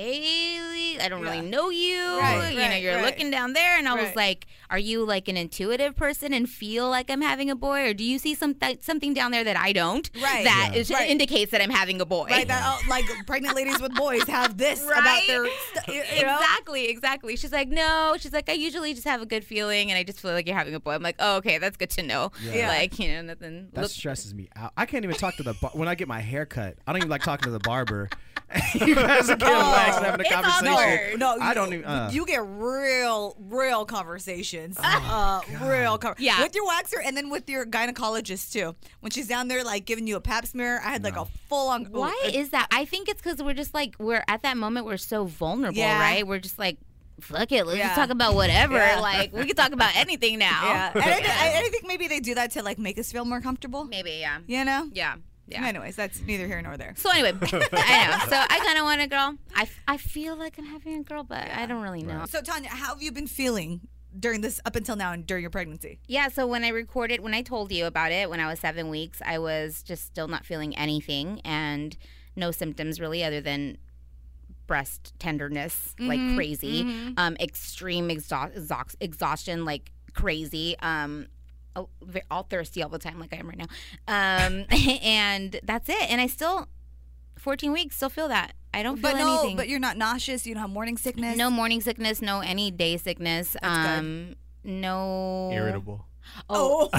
I don't really know you. Right, You're right. looking down there, and I was Right. like, are you like an intuitive person and feel like I'm having a boy, or do you see something down there that I don't? Right. That Yeah. Right. indicates that I'm having a boy. Right, that like pregnant ladies with boys have this about Right? their Exactly. She's like, no. She's like, I usually just have a good feeling, and I just feel like you're having a boy. I'm like, oh, okay, that's good to know. Yeah. Like, nothing. That stresses me out. I can't even talk to when I get my hair cut. I don't even like talking to the barber. You guys are getting relaxed and having a It's conversation. awkward. No, I don't even. You get real conversations. Oh, Yeah. With your waxer and then with your gynecologist too. When she's down there like giving you a pap smear, I had like a full on. Why is that? I think it's because we're at that moment we're so vulnerable, Yeah. right? We're just like, fuck it, let's Yeah. just talk about whatever. Yeah. Like, we can talk about anything now. Yeah. And I think maybe they do that to like make us feel more comfortable. Maybe, yeah. You know? Yeah. Yeah. Anyways, that's neither here nor there. So anyway, I know. So I kind of want a girl. I feel like I'm having a girl, but I don't really know. So Tanya, how have you been feeling during this up until now and during your pregnancy? Yeah, so when I told you about it when I was 7 weeks, I was just still not feeling anything and no symptoms really other than breast tenderness like crazy, extreme exhaustion like crazy, all thirsty all the time like I am right now, and that's it. And I still 14 weeks still feel that. I don't feel anything. But you're not nauseous. You don't have morning sickness. No morning sickness, no any day sickness. That's good. No Irritable. Oh.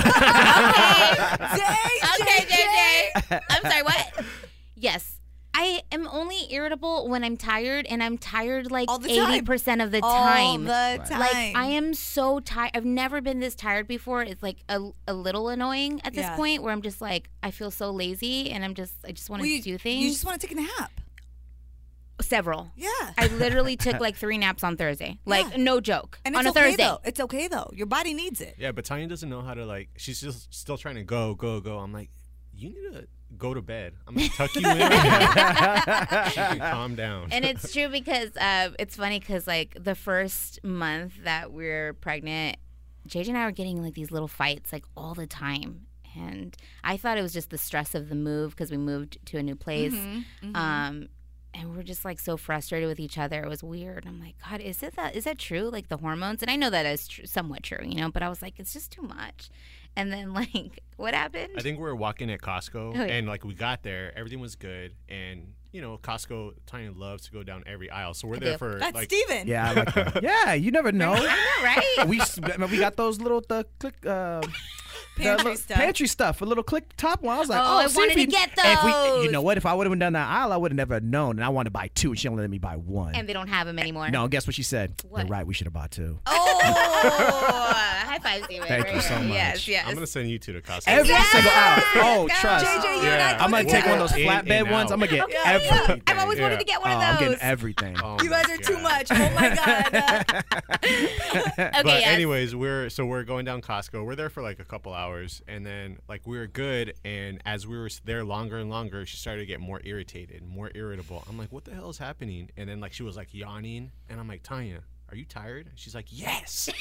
Okay, JJ. I'm sorry, what? Yes. I am only irritable when I'm tired, and I'm tired like All the time. 80% of the All time. the time. Like, I am so tired. I've never been this tired before. It's like a little annoying at this Yeah. point where I'm just like, I feel so lazy, and I just want to do things. You just want to take a nap. Several. Yeah. I literally took like 3 naps on Thursday. Like, Yeah. no joke. And on it's a okay Thursday. though. It's okay though. Your body needs it. Yeah, but Tanya doesn't know how to like. She's just still trying to go. I'm like, you need to go to bed. I'm gonna tuck you in. You can calm down. And it's true because it's funny because like the first month that we're pregnant, JJ and I were getting like these little fights like all the time. And I thought it was just the stress of the move because we moved to a new place. And we're just like so frustrated with each other. It was weird. I'm like, God, is that true? Like the hormones? And I know that is somewhat true, you know, but I was like, it's just too much. And then like, what happened? I think we were walking at Costco, Oh, yeah. and like we got there, everything was good, and you know, Costco, Tanya loves to go down every aisle, so we're I there do. for That's like. Steven. Yeah, I like that. Yeah, you never know. I know, right? we got those little Pantry stuff. Pantry stuff, a little click top one. I was like, Oh, I see wanted if we- to get if we- those. you know what? If I would have done that aisle, I would have never known. And I wanted to buy 2, and she only let me buy 1. And they don't have them anymore. No, guess what she said? What? You're right. We should have bought 2. Oh, high five, Steven. Thank right you so here. much. Yes, yes. I'm gonna send you two to Costco. Every single aisle. Oh, Yes. trust. JJ, you and I Yeah. go I'm gonna take together. one of those In flatbed and ones. out. I'm gonna get Yeah. everything. I've always wanted to get one of those. I'm getting everything. Oh You my guys are too God. much. Oh my God. Okay, But yes. anyways, we're going down Costco. We're there for like a couple hours, and then like we were good. And as we were there longer and longer, she started to get more irritated, more irritable. I'm like, what the hell is happening? And then like she was like yawning, and I'm like, Tanya, are you tired? She's like, yes.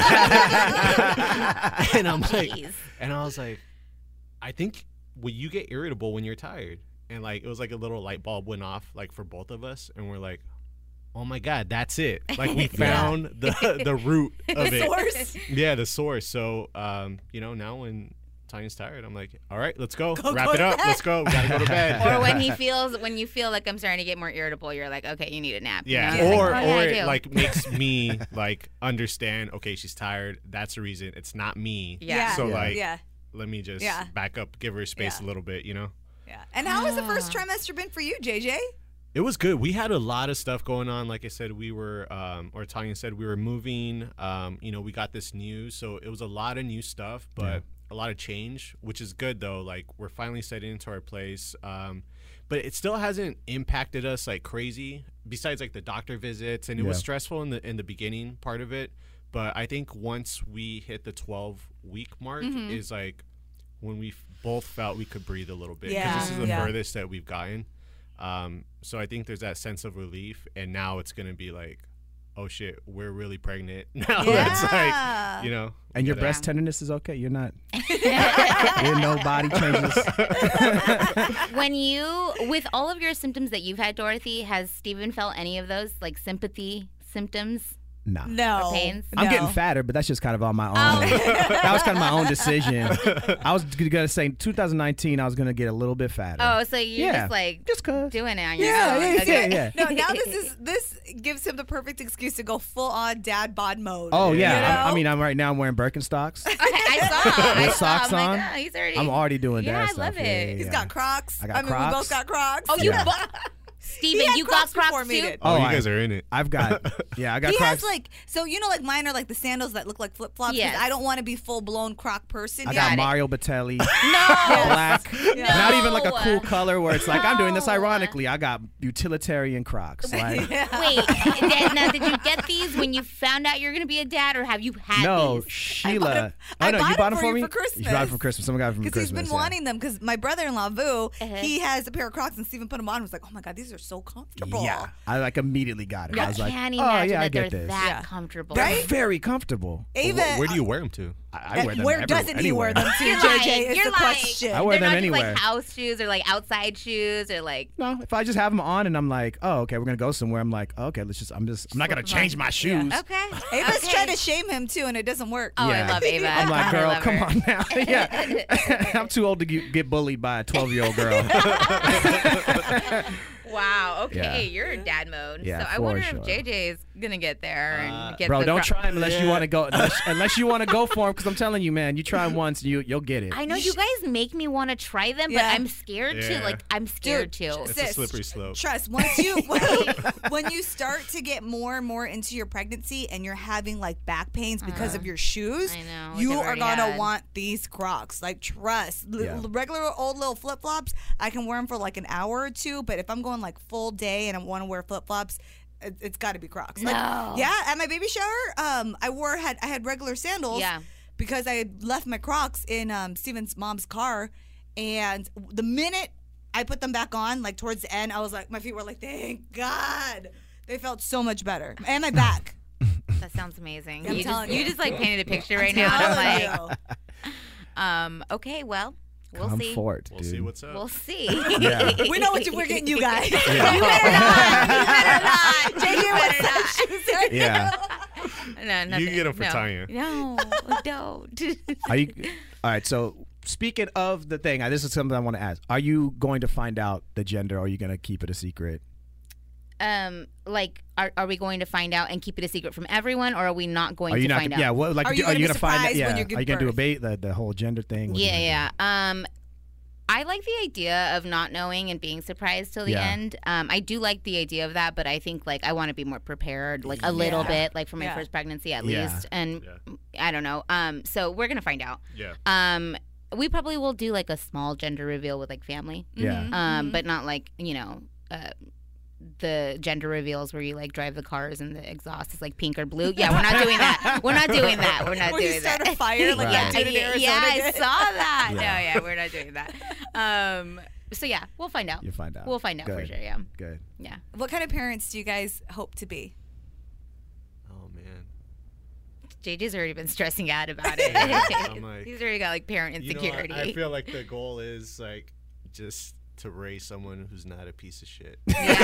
And I'm like, Jeez. and I was like, I think you get irritable when you're tired. And like it was like a little light bulb went off like for both of us, and we're like, oh my God, that's it. Like we found the root of it. Source. Yeah, the source. So you know, now when Tanya's tired, I'm like, all right, let's go. Wrap go it to up. bed. Let's go. We gotta go to bed. Or when you feel like I'm starting to get more irritable, you're like, okay, you need a nap. Yeah, You know? or Like, oh, yeah, I it do. like makes me like understand. Okay, she's tired. That's the reason. It's not me. Yeah. So Yeah. like, Yeah. let me just Yeah. back up, give her space Yeah. a little bit. You know. Yeah. And how has the first trimester been for you, JJ? It was good. We had a lot of stuff going on. Like I said, we were, or Tanya said, we were moving. You know, we got this news, so it was a lot of new stuff, but a lot of change, which is good though. Like we're finally setting into our place, but it still hasn't impacted us like crazy. Besides like the doctor visits, and it was Yeah. stressful in the beginning part of it. But I think once we hit the 12-week mark, is like when we both felt we could breathe a little bit, because this is the Yeah. furthest that we've gotten. So I think there's that sense of relief, and now it's gonna be like, oh shit, we're really pregnant now. That's like, you know. And your gotta- breast tenderness is okay. You're not. You're no body changes. With all of your symptoms that you've had, Dorothy, has Steven felt any of those like sympathy symptoms? No. No. pains? I'm No. getting fatter, but that's just kind of on my own. That was kind of my own decision. I was gonna say 2019, I was gonna get a little bit fatter. Oh, so you're Yeah. just like Just 'cause. doing it on your Yeah, own. yeah, Okay. yeah. No, now this gives him the perfect excuse to go full on dad bod mode. Oh You yeah. know? I mean, I'm wearing Birkenstocks. I saw. With socks I'm on? like, oh, he's already. I'm already doing Yeah, that I stuff. love Yeah, it. yeah, He's yeah. got Crocs. I got mean, we Crocs. both got Crocs. Oh, you Yeah. bought. Steven, had you Crocs got before Crocs me too? did. Oh, you I- guys are in it. I've got, I got He Crocs. has like, so you know, like mine are like the sandals that look like flip flops. Yes. I don't want to be full blown Croc person. I yet. got Mario Batelli, No. black. Not even like a No. cool color where it's like I'm doing this No. ironically. I got utilitarian Crocs. Like, Wait, now did you get these when you found out you're going to be a dad, or have you had no, these? Sheila. I Oh no, bought you bought them them for for me. you for Christmas. You bought them for Christmas. Someone got them for Because he's Christmas. been yeah. wanting them. Because my brother-in-law Vu, Uh-huh. he has a pair of Crocs, and Steven put them on. and was like, "Oh my god, these are so comfortable." Yeah, I like immediately got it. I I was like, can't oh imagine yeah, I that they're get this. that Yeah. comfortable. They're very comfortable. Even Where do you wear them to? I wear them. where doesn't he wear them to? You're JJ lying. is You're the lying. question. I wear They're them not anywhere. just like house shoes or like outside shoes or like. No, if I just have them on and I'm like, oh, okay, we're gonna go somewhere. I'm like, okay, I'm not gonna change my shoes. Okay. Ava's okay. trying to shame him too, and it doesn't work. Oh, Yeah. I love Ava. I'm like, I girl, love come her. on now. Yeah, I'm too old to get bullied by a 12-year-old girl. Wow. Okay, Yeah. you're in dad mode. Yeah, so I for wonder sure. if JJ's gonna get there and get Bro, the don't Cro- try him unless you want to go. Unless you want to go for him, because I'm telling you, man, you try him once, you'll get it. I know you guys make me want to try them, but Yeah. I'm scared to. Yeah. Like I'm scared to. It's a slippery slope. Trust, once you when you start to get more and more into your pregnancy and you're having like back pains because of your shoes, I know, which you I've are already gonna had. want these Crocs. Like trust, Yeah. regular old little flip flops, I can wear them for like an hour or two, but if I'm going like full day and I want to wear flip flops, it's got to be Crocs. Like, No. yeah, at my baby shower, I had regular sandals. Yeah. Because I had left my Crocs in Steven's mom's car, and the minute I put them back on, like towards the end, I was like, my feet were like, thank God. They felt so much better. And my back. That sounds amazing. I'm you telling just, you. you just like painted a picture right I'm now. telling And I'm like, okay, well, we'll see. Comfort, We'll dude. see what's up. We'll see. Yeah. you. We know what we're getting you guys. You better not. You better not. JJ, You what's better that not. shoes right Yeah. No, nothing. You can get them for no. Tanya. No, don't. Are you? All right. So speaking of the thing, this is something I want to ask. Are you going to find out the gender, or are you going to keep it a secret? Like, are we going to find out and keep it a secret from everyone, or are we not going Are you to not? find out? Yeah. What? Like, Are you are gonna you be going to find out? surprised Yeah. when you give Are you going to do birth? the whole gender thing? What are you gonna Yeah. I like the idea of not knowing and being surprised till the Yeah. end. I do like the idea of that, but I think like I want to be more prepared, like a little bit, like for my Yeah. first pregnancy at Yeah. least. And I don't know. So we're gonna find out. Yeah. We probably will do like a small gender reveal with like family. do? Yeah. But not like the gender reveals where you like drive the cars and the exhaust is like pink or blue. Yeah, we're not doing that. We're not doing that. We're not Where doing you start that. a fire like Right. that dude in Arizona Yeah, I did. saw that. Yeah. No, yeah, we're not doing that. So yeah, we'll find out. You'll find out. We'll find out for Good. sure. Yeah, Good. yeah. What kind of parents do you guys hope to be? Oh man. JJ's already been stressing out about it. Yeah, I'm like- He's already got like parent You know, insecurity. I feel like the goal is like just to raise someone who's not a piece of shit.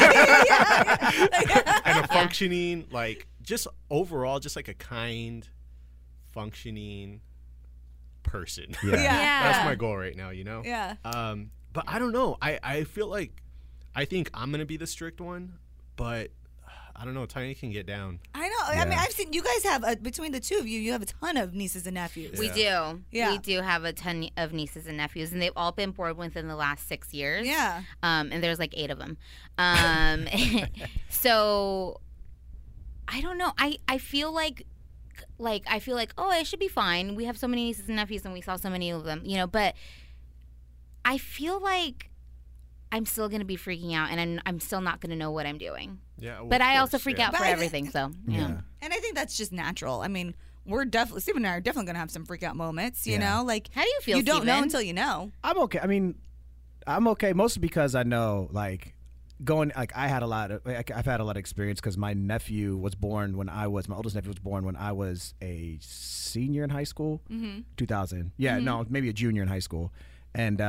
And a functioning, like, just overall, just like a kind, functioning person. Yeah. That's my goal right now, you know? Yeah. But I don't know. I feel like, I think I'm going to be the strict one, but I don't know. Tanya can get down. I know. I mean, I've seen you guys have between the two of you, you have a ton of nieces and nephews. We do. Yeah. We do have a ton of nieces and nephews, and they've all been born within the last 6 years. Yeah. And there's like 8 of them. So I don't know. I feel like oh, I should be fine. We have so many nieces and nephews, and we saw so many of them, but I feel like I'm still gonna be freaking out, and I'm still not gonna know what I'm doing. Yeah. well, But of I also course, freak yeah. out for But I- everything. So yeah. And I think that's just natural. I mean, we're definitely Steven and I are definitely gonna have some freak out moments. You know, like How do you feel, You don't know Steven? until you know. I'm okay. I mean, I'm okay mostly because I know like I've had a lot of experience because my nephew was born when my oldest nephew was born when I was a senior in high school, 2000. Yeah, no, maybe a junior in high school, and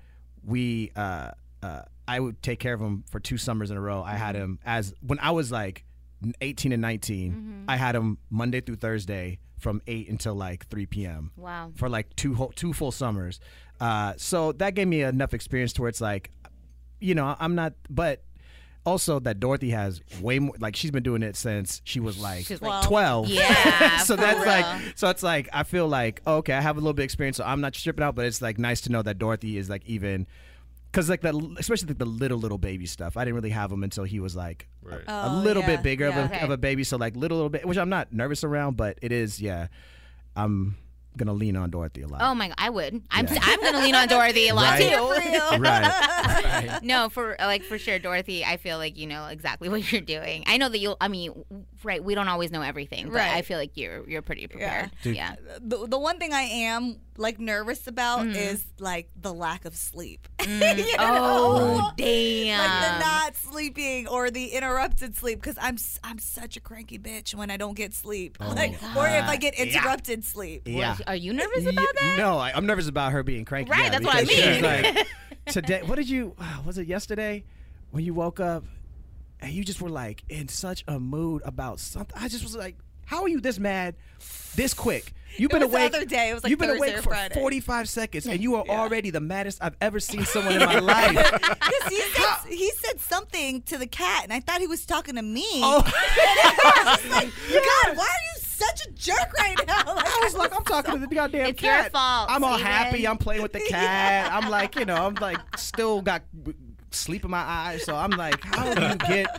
I would take care of him for 2 summers in a row. I had him when I was like 18 and 19. I had him Monday through Thursday from 8 until like 3 p.m. Wow. For like two full summers. So that gave me enough experience to where it's like, I'm not, but also that Dorothy has way more, like she's been doing it since she was like, She's like 12. Yeah, So for that's real. like, so it's like, I feel like, okay, I have a little bit of experience, so I'm not stripping out, but it's like nice to know that Dorothy is like even because like especially like the little baby stuff, I didn't really have him until he was like Right. a little bit bigger Yeah. of a baby. So like little bit, which I'm not nervous around, but it is. Yeah, I'm gonna lean on Dorothy a lot. Oh my god, I would. I'm gonna lean on Dorothy a lot Right. too. Right. No, for sure, Dorothy. I feel like you know exactly what you're doing. I know that you'll. I mean, right? We don't always know everything, but Right. I feel like you're pretty prepared. Dude. Yeah. The one thing I am like nervous about is like the lack of sleep. You know? Oh damn. Like the not sleeping or the interrupted sleep, because I'm such a cranky bitch when I don't get sleep. Like, or if I get interrupted sleep. Yeah. Are you nervous about that? No, I'm nervous about her being cranky. Right, yeah, that's what I because she's mean. Like, today, what did you? Was it yesterday when you woke up and you just were like in such a mood about something? I just was like, how are you this mad, this quick? You've been was the awake. other day. It was like you've been Thursday awake or for Friday. 45 seconds, and you are already the maddest I've ever seen someone in my life. Because he said something to the cat, and I thought he was talking to me. Oh. I was just like, God, why are you such a jerk right now? Like, I was like, I'm talking to the goddamn It's your cat. fault, I'm all Steven. happy. I'm playing with the cat. I'm like, I'm like still got sleep in my eyes. So I'm like, how do you get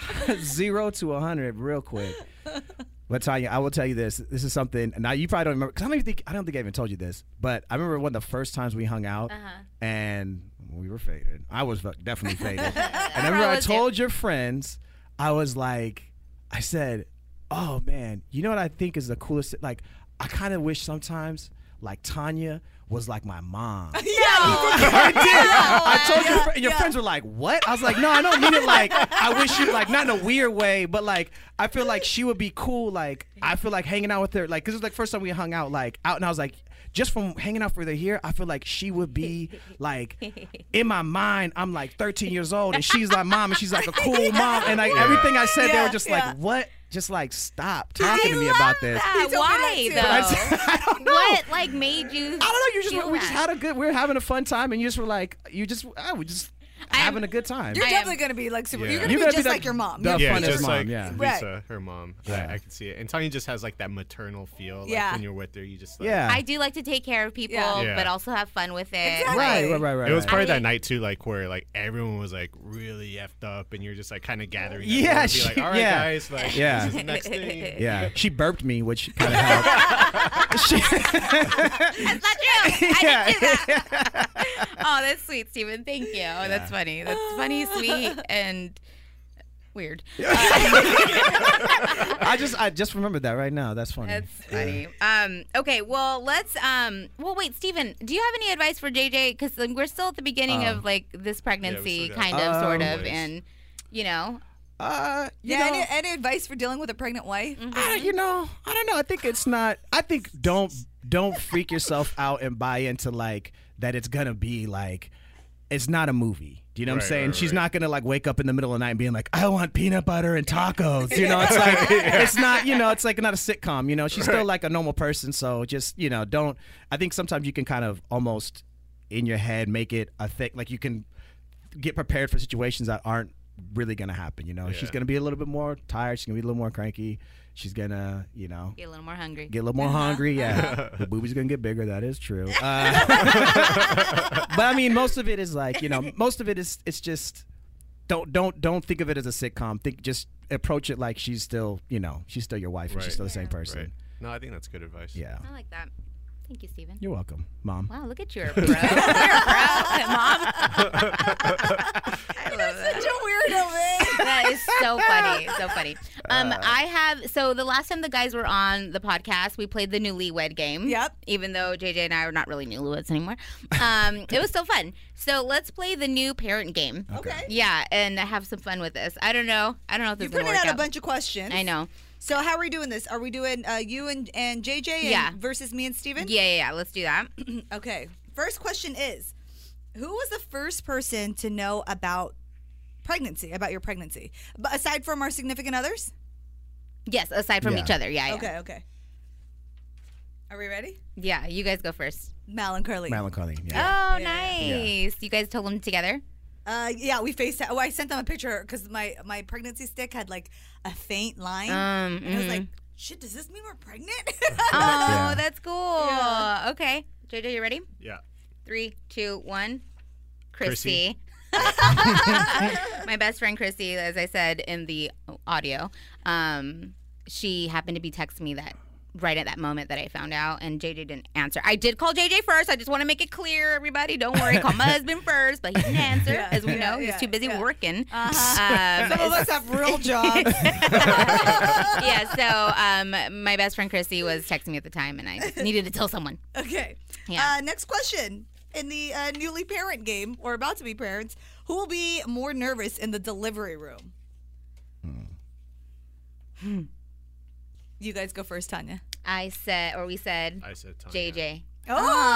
0 to 100 real quick? But Tanya, I will tell you this. This is something. Now you probably don't remember, because I don't think I even told you this. But I remember one of the first times we hung out, and we were faded. I was definitely faded. And I remember I told your friends, I was like, I said, oh man, you know what I think is the coolest? Like, I kind of wish sometimes, like Tanya was like my mom. I did. I told you, your friends were like, what? I was like, no, I don't mean it like, I wish you, like, not in a weird way, but like, I feel like she would be cool. Like, I feel like hanging out with her, like, because it was like first time we hung out, like, out, and I was like, just from hanging out with her here, I feel like she would be like, in my mind, I'm like 13 years old, and she's like mom, and she's like a cool mom, and like everything I said, they were just like, what? Just like, stop talking to me about this. Why though? I don't know. What like made you? I don't know. You just feel we just that? had we were having a fun time, and you just were like, we're just having a good time. You're I definitely am- going to be like super. Yeah. You're going You're to gonna be be just the- like your mom. the You're Yeah, funniest just mom, like yeah. Lisa, her mom. Yeah. I can see it. And Tanya just has like that maternal feel. Like, Yeah. when you're with her, you just like, Yeah. I do like to take care of people, Yeah. but also have fun with it. Exactly. Right. It was probably I- that night too, like where like everyone was like really effed up, and you're just like kind of gathering. Yeah, everyone to be like, all right, yeah. guys, like Yeah. this is the next thing. Yeah, she burped me, which kind of helped. That's not true. I Yeah. didn't do that. Oh, that's sweet, Steven. Thank you. That's funny. That's funny, sweet, and weird. I just remembered that right now. That's funny. That's funny. Okay, well, let's. Well, wait, Steven, do you have any advice for JJ? Because we're still at the beginning of like this pregnancy, still got kind of, sort of, ways. and you know. You know, any advice for dealing with a pregnant wife? I don't know. I think it's not. I think don't freak yourself out and buy into like that. It's gonna be like, it's not a movie. Do you know what I'm Right, saying? right, She's right. not gonna like wake up in the middle of the night and being like, I want peanut butter and tacos. You know, it's like it's not. You know, it's like not a sitcom. You know, she's still like a normal person. So just don't. I think sometimes you can kind of almost in your head make it a thing. Like you can get prepared for situations that aren't really gonna happen. You know, she's Yeah. gonna be a little bit more tired. She's gonna be a little more cranky. She's gonna, Get a little more hungry. get a little more hungry. Yeah, the boobies gonna get bigger. That is true. But I mean, most of it is like, most of it is. It's just don't think of it as a sitcom. Just approach it like she's still, she's still your wife and she's Right. still the same person. Right. No, I think that's good advice. Yeah, I like that. Thank you, Steven. you're welcome, Mom. Wow, look at you, bro. You're a bro, Mom. I love that. Such a weirdo, man. That is so funny. So funny. So the last time the guys were on the podcast, we played the newlywed game. Yep. Even though JJ and I are not really newlyweds anymore. It was so fun. So let's play the new parent game. Okay. Yeah, and have some fun with this. I don't know if You this is gonna printed work out out. a bunch of questions. I know. So how are we doing this? Are we doing you and JJ Yeah. versus me and Steven? Yeah. Let's do that. Okay. First question is, who was the first person to know about your pregnancy? But aside from our significant others? Yes, aside from Yeah. each other. Yeah. Okay. Are we ready? Yeah, you guys go first. Mal and Carly. Madeline Carly. Yeah. Oh, nice. You guys told them together? Yeah, we FaceTime. Oh, I sent them a picture because my pregnancy stick had like a faint line. And I was like, shit, does this mean we're pregnant? Oh, Yeah. that's cool. Yeah. Okay. JJ, you ready? Yeah. 3, 2, 1. Christy. My best friend Christy, as I said in the audio, she happened to be texting me that right at that moment that I found out, and JJ didn't answer. I did call JJ first. I just want to make it clear, everybody. Don't worry. Call my husband first, but he didn't answer. As we know, he's too busy working. Some of us have real jobs. So my best friend Christy was texting me at the time, and I just needed to tell someone. Okay. Yeah. Next question. In the newly parent game, or about to be parents, who will be more nervous in the delivery room? You guys go first, Tanya. We said I said Tanya. JJ. Oh.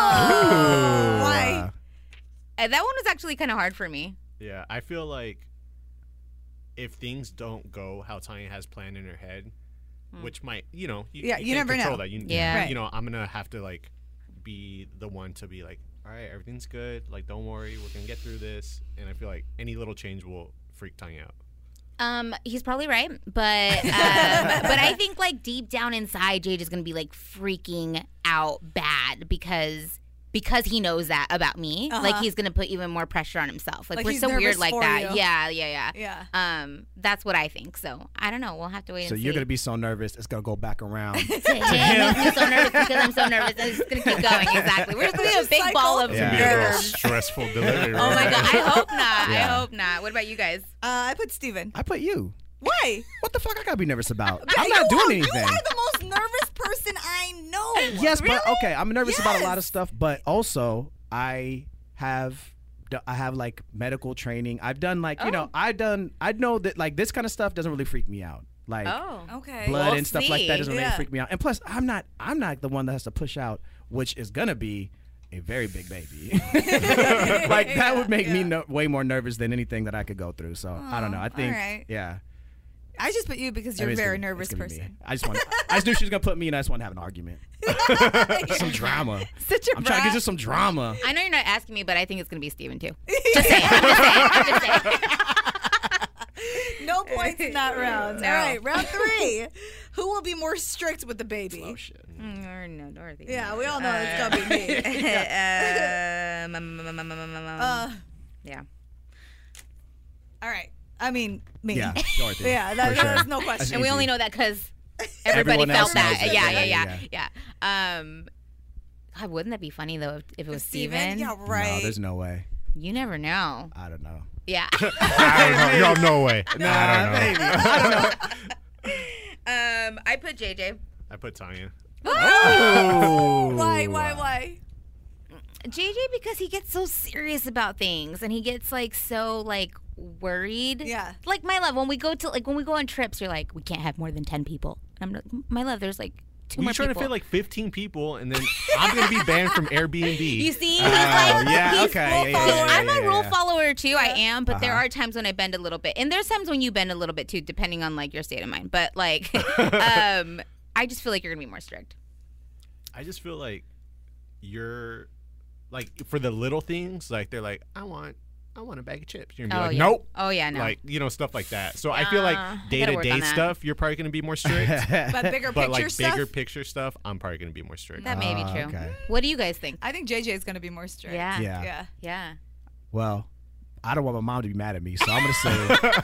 Why? That one was actually kind of hard for me. Yeah, I feel like if things don't go how Tanya has planned in her head, which might, you you can't never control know. that. Yeah. You know, I'm going to have to, like, be the one to be like, all right, everything's good. Like, don't worry. We're going to get through this. And I feel like any little change will freak Tanya out. He's probably right, but I think like deep down inside, Jade is gonna be like freaking out bad because he knows that about me. Like he's gonna put even more pressure on himself. Like we're he's so weird nervous like for that. you. Yeah. That's what I think. So I don't know. We'll have to wait. So and see. you're gonna be so nervous, it's gonna go back around. to him. I'm so nervous because I'm so nervous. I'm just gonna keep going. Exactly. We're just gonna be a big ball of It's going to be a real nerves. stressful delivery. Oh my god. I hope not. Yeah. I hope not. What about you guys? I put Steven. I put you. Why? What the fuck I gotta be nervous about? I'm not doing anything. You are the most nervous person I know. Yes, but okay, I'm nervous about a lot Yes. of stuff, but also I have like medical training. I've done like, I know that like this kind of stuff doesn't really freak me out. Like Okay. blood We'll and stuff like that see. doesn't really freak me out. And plus I'm not the one that has to push out, which is gonna be a very big baby. Like that would make me way more nervous than anything that I could go through. So I don't know. I think, all right. yeah. I just put you because you're a very nervous person. I just knew she was gonna put me, and I just want to have an argument. Some drama. Such a I'm trying to get you some drama. I know you're not asking me, but I think it's gonna be Steven too. Just saying. I'm just saying. No points in that round. No. All right, round 3. Who will be more strict with the baby? Oh, shit. No, Dorothy. Yeah, we all know it's gonna be me. Yeah. All right. I mean, me. Yeah, Dorothy. Yeah, for there's sure. no question. And we only know that because everybody Everyone else felt that. knows that. Yeah. God, wouldn't that be funny though if it was Steven? Steven? Yeah, right. No, there's no way. You never know. I don't know. Yeah. I don't know. Y'all, no way. I don't know. I put JJ. I put Tanya. Oh. Why? JJ because he gets so serious about things and he gets like so like worried. Yeah. Like my love, when we go on trips, you're like, we can't have more than 10 people. I'm like, my love, there's like 2 more You're trying people. to fit like 15 people, and then I'm going to be banned from Airbnb. You see, he's yeah, he's okay. rule follower. I'm a rule yeah. follower too. I am, but there are times when I bend a little bit, and there's times when you bend a little bit too, depending on like your state of mind. But like, I just feel like you're gonna be more strict. I just feel like you're like for the little things, like they're like, I want a bag of chips. You're gonna be like, yeah. nope. Oh yeah, no. Like, stuff like that. So I feel like I gotta day to work day on that. stuff, you're probably gonna be more strict. But bigger But picture like stuff. bigger picture stuff, I'm probably gonna be more strict. That may be true. Okay. What do you guys think? I think JJ is gonna be more strict. Yeah. Yeah. Yeah. Well, I don't want my mom to be mad at me, so I'm gonna say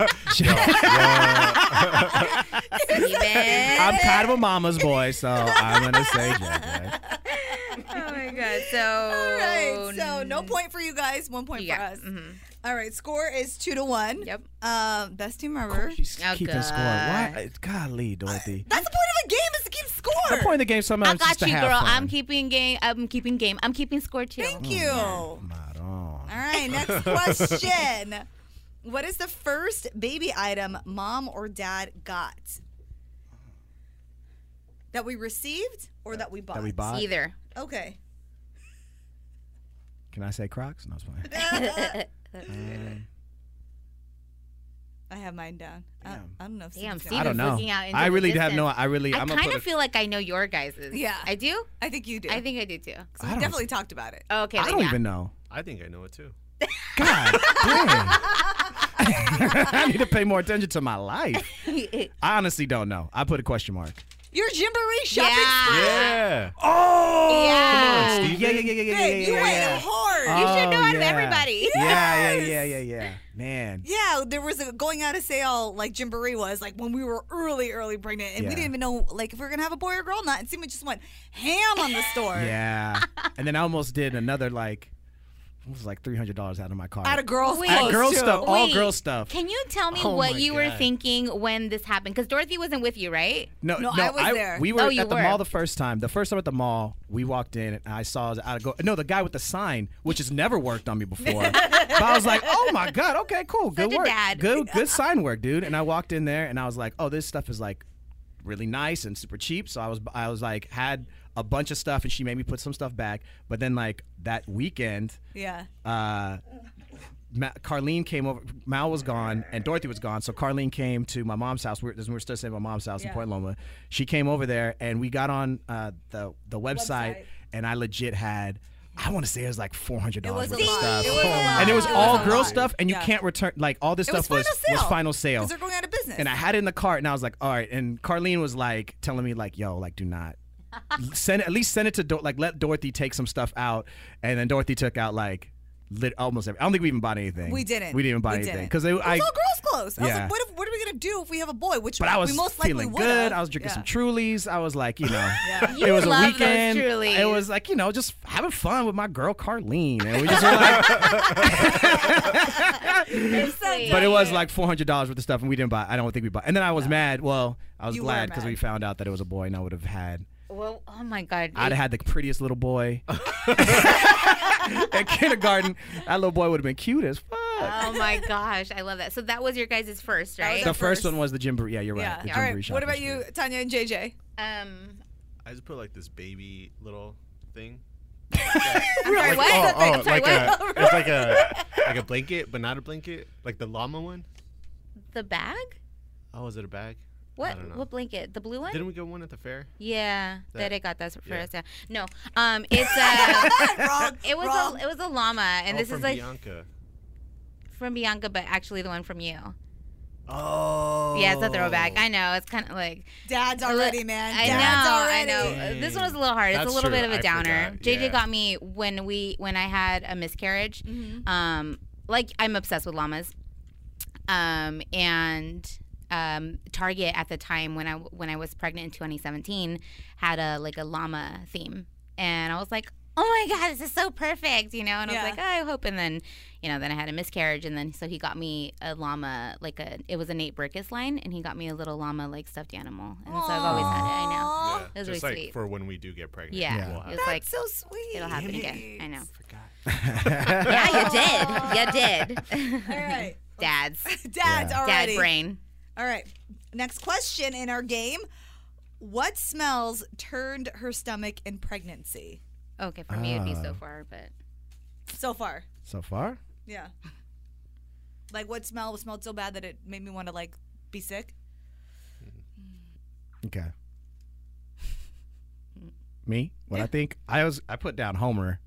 Steven. I'm kind of a mama's boy, so I'm gonna say JJ. Oh my god. So. All right. So no point for you guys. 1 point for Yeah. us. All right. Score is 2-1. Yep. Best team ever. She's Oh, keeping God. score. Why? Golly, Dorothy. That's the point of a game is to keep score. The point of the game somehow I is just got to you, have girl. fun. I'm keeping game. I'm keeping score too. Thank you. Not on. All right. Next question. What is the first baby item mom or dad got? That we received or that we bought? That we bought. Either. Okay. Can I say Crocs? No, it's fine. I have mine down. I don't know if Damn, Steven's got Steven's I don't know. looking out into I the really have distance. no. I I'm gonna kind put of feel like I know your guys's. Yeah. I do. I think you do. I think I do too. So we don't- definitely talked about it. Okay. I then don't yeah. even know. I think I know it too. God damn. I need to pay more attention to my life. I honestly don't know. I put a question mark. Your Gymboree shopping Yeah. spree. Yeah. Oh, Yeah. Come on, Steven. Babe, you went hard. You should know out of yeah. everybody. Yeah. Man. Yeah, there was a going out of sale like Gymboree was like when we were early pregnant, and we Yeah. didn't even know like if we were gonna have a boy or girl or not. And Steven just went ham on the store. Yeah. And then I almost did another like, it was like $300 out of my car. Out of girls' Wait. clothes, Girl too. stuff, all Wait, girl stuff. Can you tell me Oh what my you were God. thinking when this happened? Because Dorothy wasn't with you, right? No, No, I was there. We were Oh, you at the were. mall the first time. The first time at the mall, we walked in and I saw the guy with the sign, which has never worked on me before. But I was like, oh my God, okay, cool, good Such a work, dad. good sign work, dude. And I walked in there and I was like, oh, this stuff is like really nice and super cheap. So I was like had a bunch of stuff and she made me put some stuff back. But then like that weekend, Yeah. Carlene came over. Mal was gone and Dorothy was gone. So Carlene came to my mom's house. We were still staying at my mom's house in Point Loma. She came over there and we got on the website and I legit had, I want to say it was like $400 It was worth a of lot. stuff. It was a lot. And it was It was all a girl lot. stuff and you Yeah. can't return, like all this It was stuff was final sale. because they're going out of business. And I had it in the cart and I was like, all right. And Carlene was like telling me like, yo, like do not send it to let Dorothy take some stuff out. And then Dorothy took out like almost everything. I don't think we even bought anything. We didn't. We didn't even buy We anything didn't. because It was all girls' clothes. I was Yeah. like, what are we gonna do if we have a boy? Which But I was we most likely feeling would good. have. I was drinking some Trulies. I was like, You it was love a those weekend. Trulies. It was like, just having fun with my girl Carlene. And we just were like, but it was like $400 worth of stuff, and we didn't buy. I don't think we bought. And then I was mad. Well, I was You were glad because mad. we found out that it was a boy, and I would have had. Well, oh my God. I'd have had the prettiest little boy at kindergarten. That little boy would have been cute as fuck. Oh my gosh, I love that. So that was your guys' first, right? The first one was the Gymboree. Yeah, you're right. Yeah. The All right. Gymboree What shopping about you, Tanya and JJ? I just put like this baby little thing. I'm sorry, what? I'm sorry, like what? it's like a blanket, but not a blanket, like the llama one. The bag? Oh, is it a bag? I What? don't know. What blanket? The blue one? Didn't we get one at the fair? Yeah, That- that got that for yeah. us. Yeah. No, it's Wrong. it was Wrong. it was a llama, and this from is like Bianca. from Bianca, but actually the one from you. Oh. Yeah, it's a throwback. I know it's kind of like Dads already, man. I Dads already. know. This one was a little hard. It's That's a little true. bit of a I downer. forgot. JJ Yeah. got me when I had a miscarriage. Like I'm obsessed with llamas. And Target at the time when I was pregnant in 2017 had a llama theme, and I was like, oh my God, this is so perfect, And I was Yeah. like, oh, I hope, and then then I had a miscarriage, and then so he got me a llama, it was a Nate Burkus line, and he got me a little llama stuffed animal, and so I've always had it. I know. Aw. Yeah, It was just really like sweet. for when we do get pregnant. Yeah, we'll have it was like So sweet. it'll happen again. I know. Forgot. Yeah, you did. All right. Dads. Dads Yeah. already. Dad brain. All right. Next question in our game. What smells turned her stomach in pregnancy? Okay, for me it'd be so far, but So far. So far? Yeah. Like what smelled so bad that it made me want to be sick? Okay. Me? What I think? I put down Homer.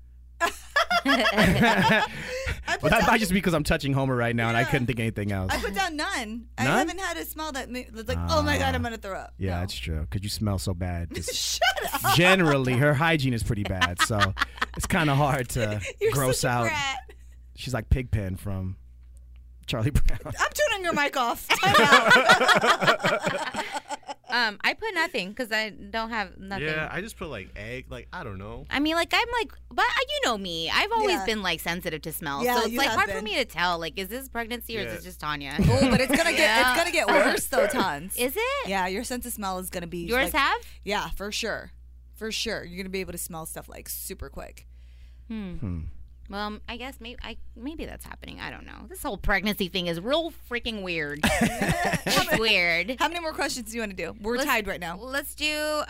But that might just be because I'm touching Homer right now and I couldn't think of anything else. I put down none. I None? haven't had a smell that's like, oh my God, I'm going to throw up. Yeah, No. that's true. Because you smell so bad. Just Shut up. generally, her hygiene is pretty bad. So it's kind of hard to You're gross such a out. brat. She's like Pigpen from Charlie Brown. I'm turning your mic off. Time out. I put nothing because I don't have nothing. Yeah, I just put egg. I don't know. I mean, but you know me. I've always Yeah. been sensitive to smell, Yeah, so it's you have hard for been. me to tell. Is this pregnancy or is Yeah. this just Tanya? Oh, but it's gonna Yeah. it's gonna get worse though, Tons. Is it? Yeah, your sense of smell is gonna be Yours have? Yeah, for sure. For sure. You're gonna be able to smell stuff super quick. Well, I guess maybe that's happening. I don't know. This whole pregnancy thing is real freaking weird. It's weird. How many more questions do you want to do? We're Let's- tied right now. Let's do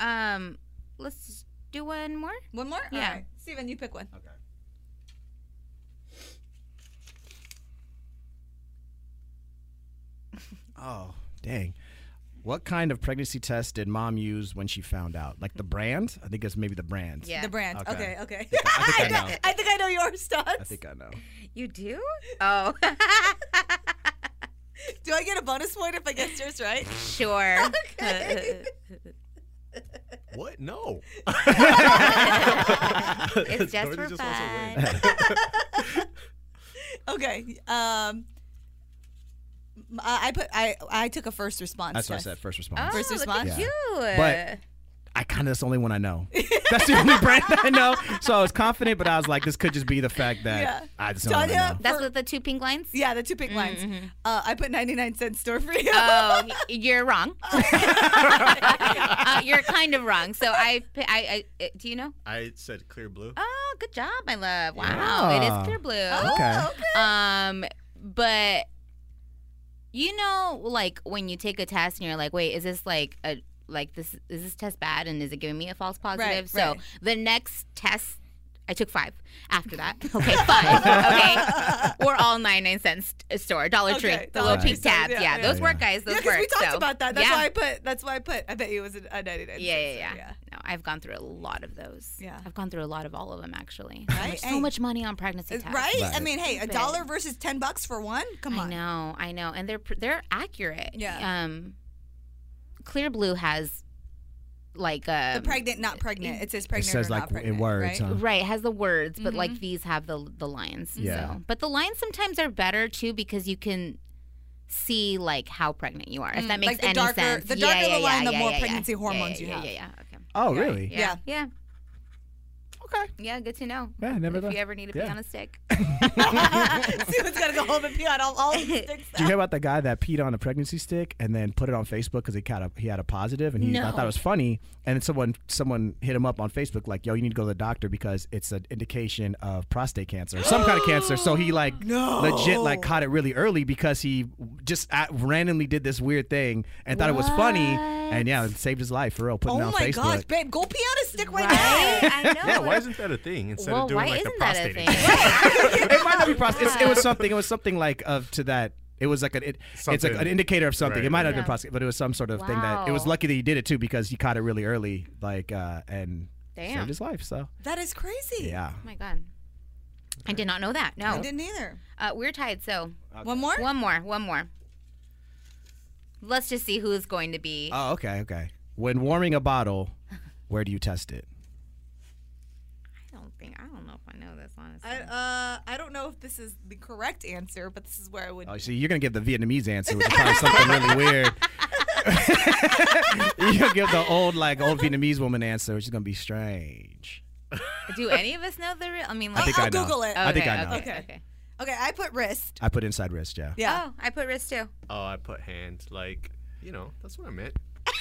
one more. One more? Yeah. All right. Steven, you pick one. Okay. Oh, dang. What kind of pregnancy test did mom use when she found out? Like the brand? I think it's maybe the brand. Yeah. The brand. Okay. Okay. I think I know. I think I know yours, Tons. I think I know. You do? Oh. Do I get a bonus point if I guess yours right? Sure. What? No. It's just Dorothy for wants to fun. win. Okay. I took a first response. That's what I test. said. First response. Oh, First look response? at you. But I kind of that's the only one I know. That's the only brand I know. So I was confident, but I was like, this could just be the fact that Yeah. I just don't know. Tanya, That's with the 2 pink lines? Yeah, the 2 pink lines. I put 99-cent store for you. Oh, you're wrong. You're kind of wrong. So I do you know? I said clear blue. Oh, good job, my love. Wow, it is clear blue. Okay. But you know, like when you take a test and you're like, wait, is this is this test bad and is it giving me a false positive? Right, so right. the next test, I took 5 after that. Okay, 5. Okay, we're all 99-cent store, Dollar Tree, Okay, the Dollar little Tree pink tabs. stores, Yeah, yeah, those yeah. work, guys. Those Yeah, because work. we talked so, about that. That's yeah. why I put. I bet you it was a 99. Yeah. No, I've gone through a lot of those. Yeah. I've gone through a lot of all of them actually. Right? So Hey. much money on pregnancy tests. Right? I Right. mean, hey, Stupid. $1 versus $10 for one. Come on. I know, and they're accurate. Yeah. Clear Blue has like The pregnant, not pregnant. It says It pregnant says or like not pregnant. in words. right? Huh? right has the words, but like these have the lines. Yeah. So. But the lines sometimes are better too because you can see like how pregnant you are. If that makes Like the any darker- sense. the darker the line, the more yeah. pregnancy hormones you yeah, have. Yeah. Okay. Oh, really? Yeah. Yeah. Okay. Yeah. Good to know. Yeah, never If thought- you ever need to pee yeah. on a stick. Steven's got to go home and pee on all the sticks. Did you hear about the guy that peed on a pregnancy stick and then put it on Facebook because he had a positive and I thought it was funny, and then someone hit him up on Facebook like, yo, you need to go to the doctor because it's an indication of prostate cancer, some kind of cancer. So he legit like caught it really early because he just randomly did this weird thing and thought it was funny, and yeah, it saved his life for real. Putting it Oh on my Facebook. gosh, babe, go pee on a stick right, Right? now. I know. Yeah, why isn't that a thing instead well, of doing why like the isn't that a prostate? thing? It might not be prostate. It was something. It was something like to that. It was like it's like Something. an indicator of something. Right. It might not have Yeah. been prostate, but it was some sort of thing that it was Wow. lucky that he did it too because he caught it really early, like and Damn. saved his life. So That is crazy. yeah. Oh my god. I did not know that. No. I didn't either. We're tied, so One more? one more. Let's just see who's going to be. Oh, okay. When warming a bottle, where do you test it? I don't know if I know this honestly. I don't know if this is the correct answer, but this is where I would. Oh, see, you're gonna give the Vietnamese answer, which is probably something really weird. You're gonna give the old Vietnamese woman answer, which is gonna be strange. Do any of us know the real? I mean, like, I think I I'll know. Google it. I think I know. Okay. Okay, I put wrist. I put inside wrist, yeah. Yeah. Oh, I put wrist too. Oh, I put hand. Like, that's what I meant.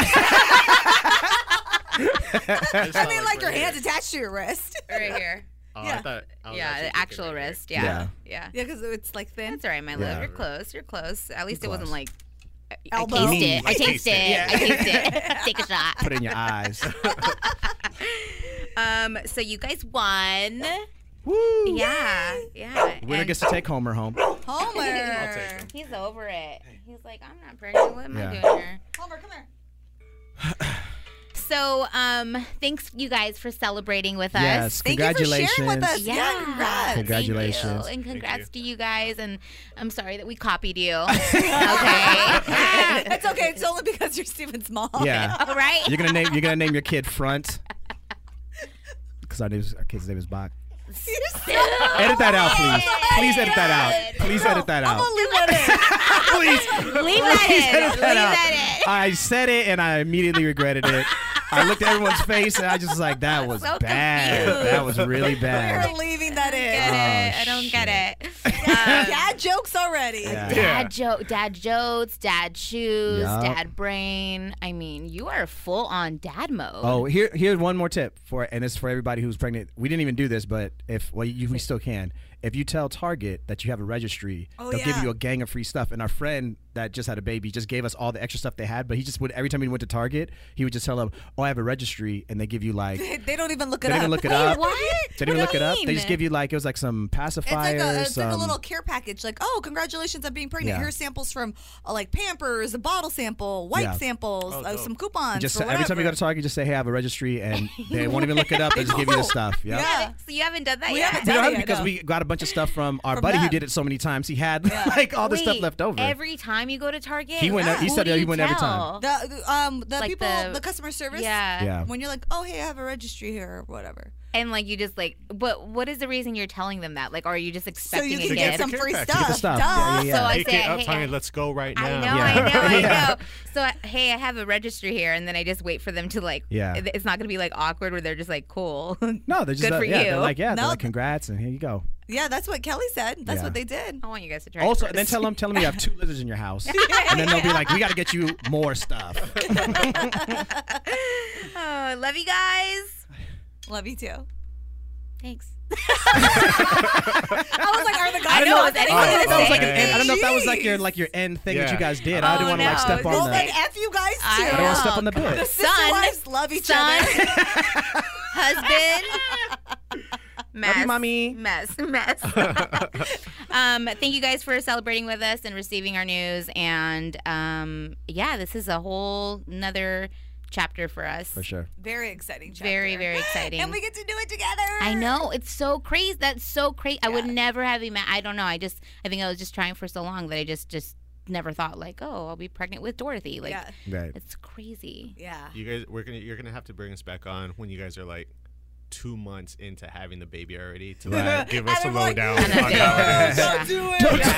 I mean, like your hand's attached to your wrist. Right here. Oh, Yeah. I thought. I was Yeah, actually the thinking actual right here. wrist. Yeah. Yeah, because it's like thin. That's all right, my love. Yeah. You're close. You're close. At least it wasn't close. like. I Elbow. taste it. I taste it. Yeah. I taste it. Take a shot. Put it in your eyes. So you guys won. Woo! Yeah. Winner And gets to take Homer home. Homer. I'll take him. he's over it. He's like, I'm not pregnant. What am I Yeah. doing here? Homer, come here. So, thanks you guys for celebrating with us. Yes, Thank you for congratulations. sharing with us. Yeah, Yeah, congrats. Congratulations. Thank you. And congrats to you guys. And I'm sorry that we copied you. Okay. It's okay. It's only because you're Steven's mom. Yeah. All right. You're gonna name your kid Front. Because our kid's name is Bach. Edit that out, please. Please edit that out. Please edit that I'm out. gonna leave that Please. Leave that Please in. edit Leave that out. that in. I said it and I immediately regretted it. I looked at everyone's face and I just was like, that was So bad. confused. That was really in. bad. We're leaving that in. Get it. Oh, I don't get it. Dad jokes already. Yeah. Dad jokes, dad shoes, Yup. dad brain. I mean, you are full on dad mode. Oh, here's one more tip and it's for everybody who's pregnant. We didn't even do this, but we still can. If you tell Target that you have a registry, they'll give yeah. you a gang of free stuff. And our friend that just had a baby just gave us all the extra stuff they had, but he just would, every time he went to Target, he would just tell them, oh, I have a registry, and they give you like, They don't even look it they up. don't even look it Wait, up. what? They don't even What look do it you up. They mean? just give you like, it was like some pacifiers. It's like a little care package. Like, oh, congratulations on being pregnant. Yeah. Here's samples from like Pampers, a bottle sample, wipe Yeah. samples, Oh, dope. some coupons. just for every time you go whatever. to Target, just say, hey, I have a registry, and they won't even look it up. They just give you the stuff. Yep. Yeah. So you haven't done that We yet? haven't We don't done have it it because no. we got a bunch of stuff from our From buddy who them. did it so many times. He had like all the stuff Wait, left over. Every time time you go to Target? He went. He Who said do he you went every tell? time. The Like people, the- the customer service. Yeah. Yeah. When you're like, oh, hey, I have a registry here or whatever. And like you just like, what is the reason you're telling them that? Like, are you just So expecting you a can gift? get some Get free the stuff. stuff. Duh. Yeah, yeah, So I Pick say, it up, hey, Tanya. Let's go right now. I know, Yeah. I Yeah. know. So, hey, I have a registry here, and then I just wait for them to like. Yeah. It's not gonna be like awkward where they're just like, cool. No, they're just Good for yeah, you. They're like, yeah, No. they're like, congrats, and here you go. Yeah, that's what Kelly said. That's Yeah. what they did. I want you guys to try. Also, it and then first. tell them you have 2 lizards in your house, and then they'll be like, we got to get you more stuff. Oh, love you guys. Love you too. Thanks. I was like, are the guys? I know. not Was anyone I gonna don't know if that was like say? I don't know if that was like your end thing that Yeah. you guys did. I didn't Oh, want to like no. step on Well, the. then F you guys too. I I don't want to step on the The bit. sister wives love each son, other. husband, mess, you, mommy. mess. Thank you guys for celebrating with us and receiving our news. And yeah, this is a whole nother chapter for us. For sure. Very exciting chapter. Very, very exciting. And we get to do it together. I know, it's so crazy. That's so crazy. I would Yeah. never have imagined. I don't know. I think I was just trying for so long that I just never thought like, oh, I'll be pregnant with Dorothy. Like, Yeah. Right. it's crazy. Yeah. You guys, you're gonna have to bring us back on when you guys are like 2 months into having the baby already to like, give us a And I'm like, lowdown And on then- how it is. Don't do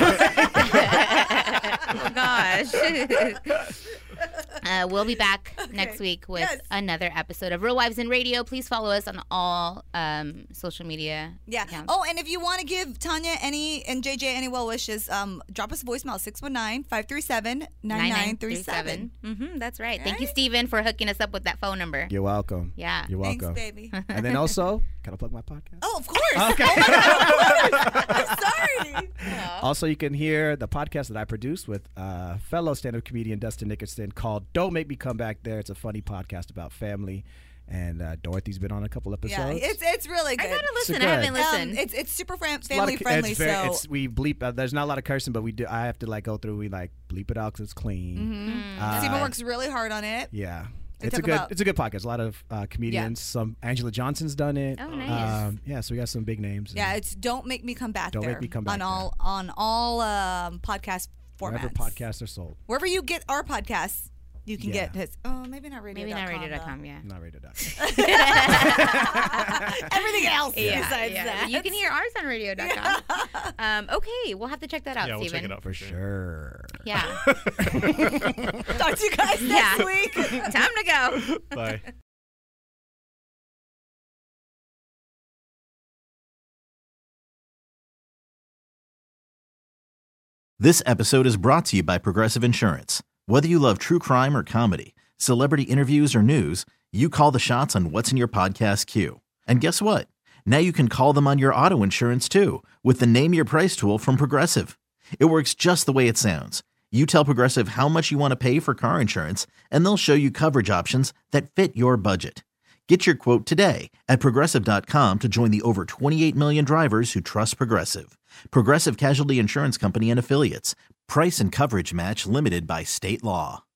it. Oh gosh. We'll be back next week with Yes. another episode of Real Wives in Radio. Please follow us on all social media Yeah. accounts. Oh, and if you want to give Tanya and JJ any well wishes, drop us a voicemail 619-537-9937. That's right. Thank you, Right? Steven, for hooking us up with that phone number. You're welcome. Yeah. You're Thanks, welcome. baby. And then also, can I plug my podcast? Oh, of course. Okay. Oh my God, of course. I'm sorry. Also, you can hear the podcast that I produce with fellow stand-up comedian Dustin Nickerson called Don't Make Me Come Back There. It's a funny podcast about family, and Dorothy's been on a couple episodes. Yeah, it's really good. I gotta listen. good. I haven't listened. It's super It's a lot of- family friendly. it's very- So it's- we bleep. There's not a lot of cursing, but we do. I have to like go through. We like bleep it out because it's clean. Steven works really hard on it. Yeah. They It's a talk good. about- It's a good podcast. A lot of comedians. Some Angela Johnson's done it. Oh, nice. Yeah, so we got some big names. Yeah, it's Don't Make Me Come Back Don't There. Make Me Come Back on There. all podcast formats. wherever podcasts are sold. Wherever you get our podcasts, you can Yeah. get his. Oh, maybe not radio. Maybe not radio.com, yeah. Not rated R. Everything else Yeah, besides yeah. that. You can hear ours on radio.com. Okay, we'll have to check that out, Yeah, we'll Steven. check it out For sure. Yeah. Talk to you guys next Yeah. week. Time to go. Bye. This episode is brought to you by Progressive Insurance. Whether you love true crime or comedy, celebrity interviews or news, you call the shots on what's in your podcast queue. And guess what? Now you can call them on your auto insurance too with the Name Your Price tool from Progressive. It works just the way it sounds. You tell Progressive how much you want to pay for car insurance, and they'll show you coverage options that fit your budget. Get your quote today at Progressive.com to join the over 28 million drivers who trust Progressive. Progressive Casualty Insurance Company and Affiliates. Price and coverage match limited by state law.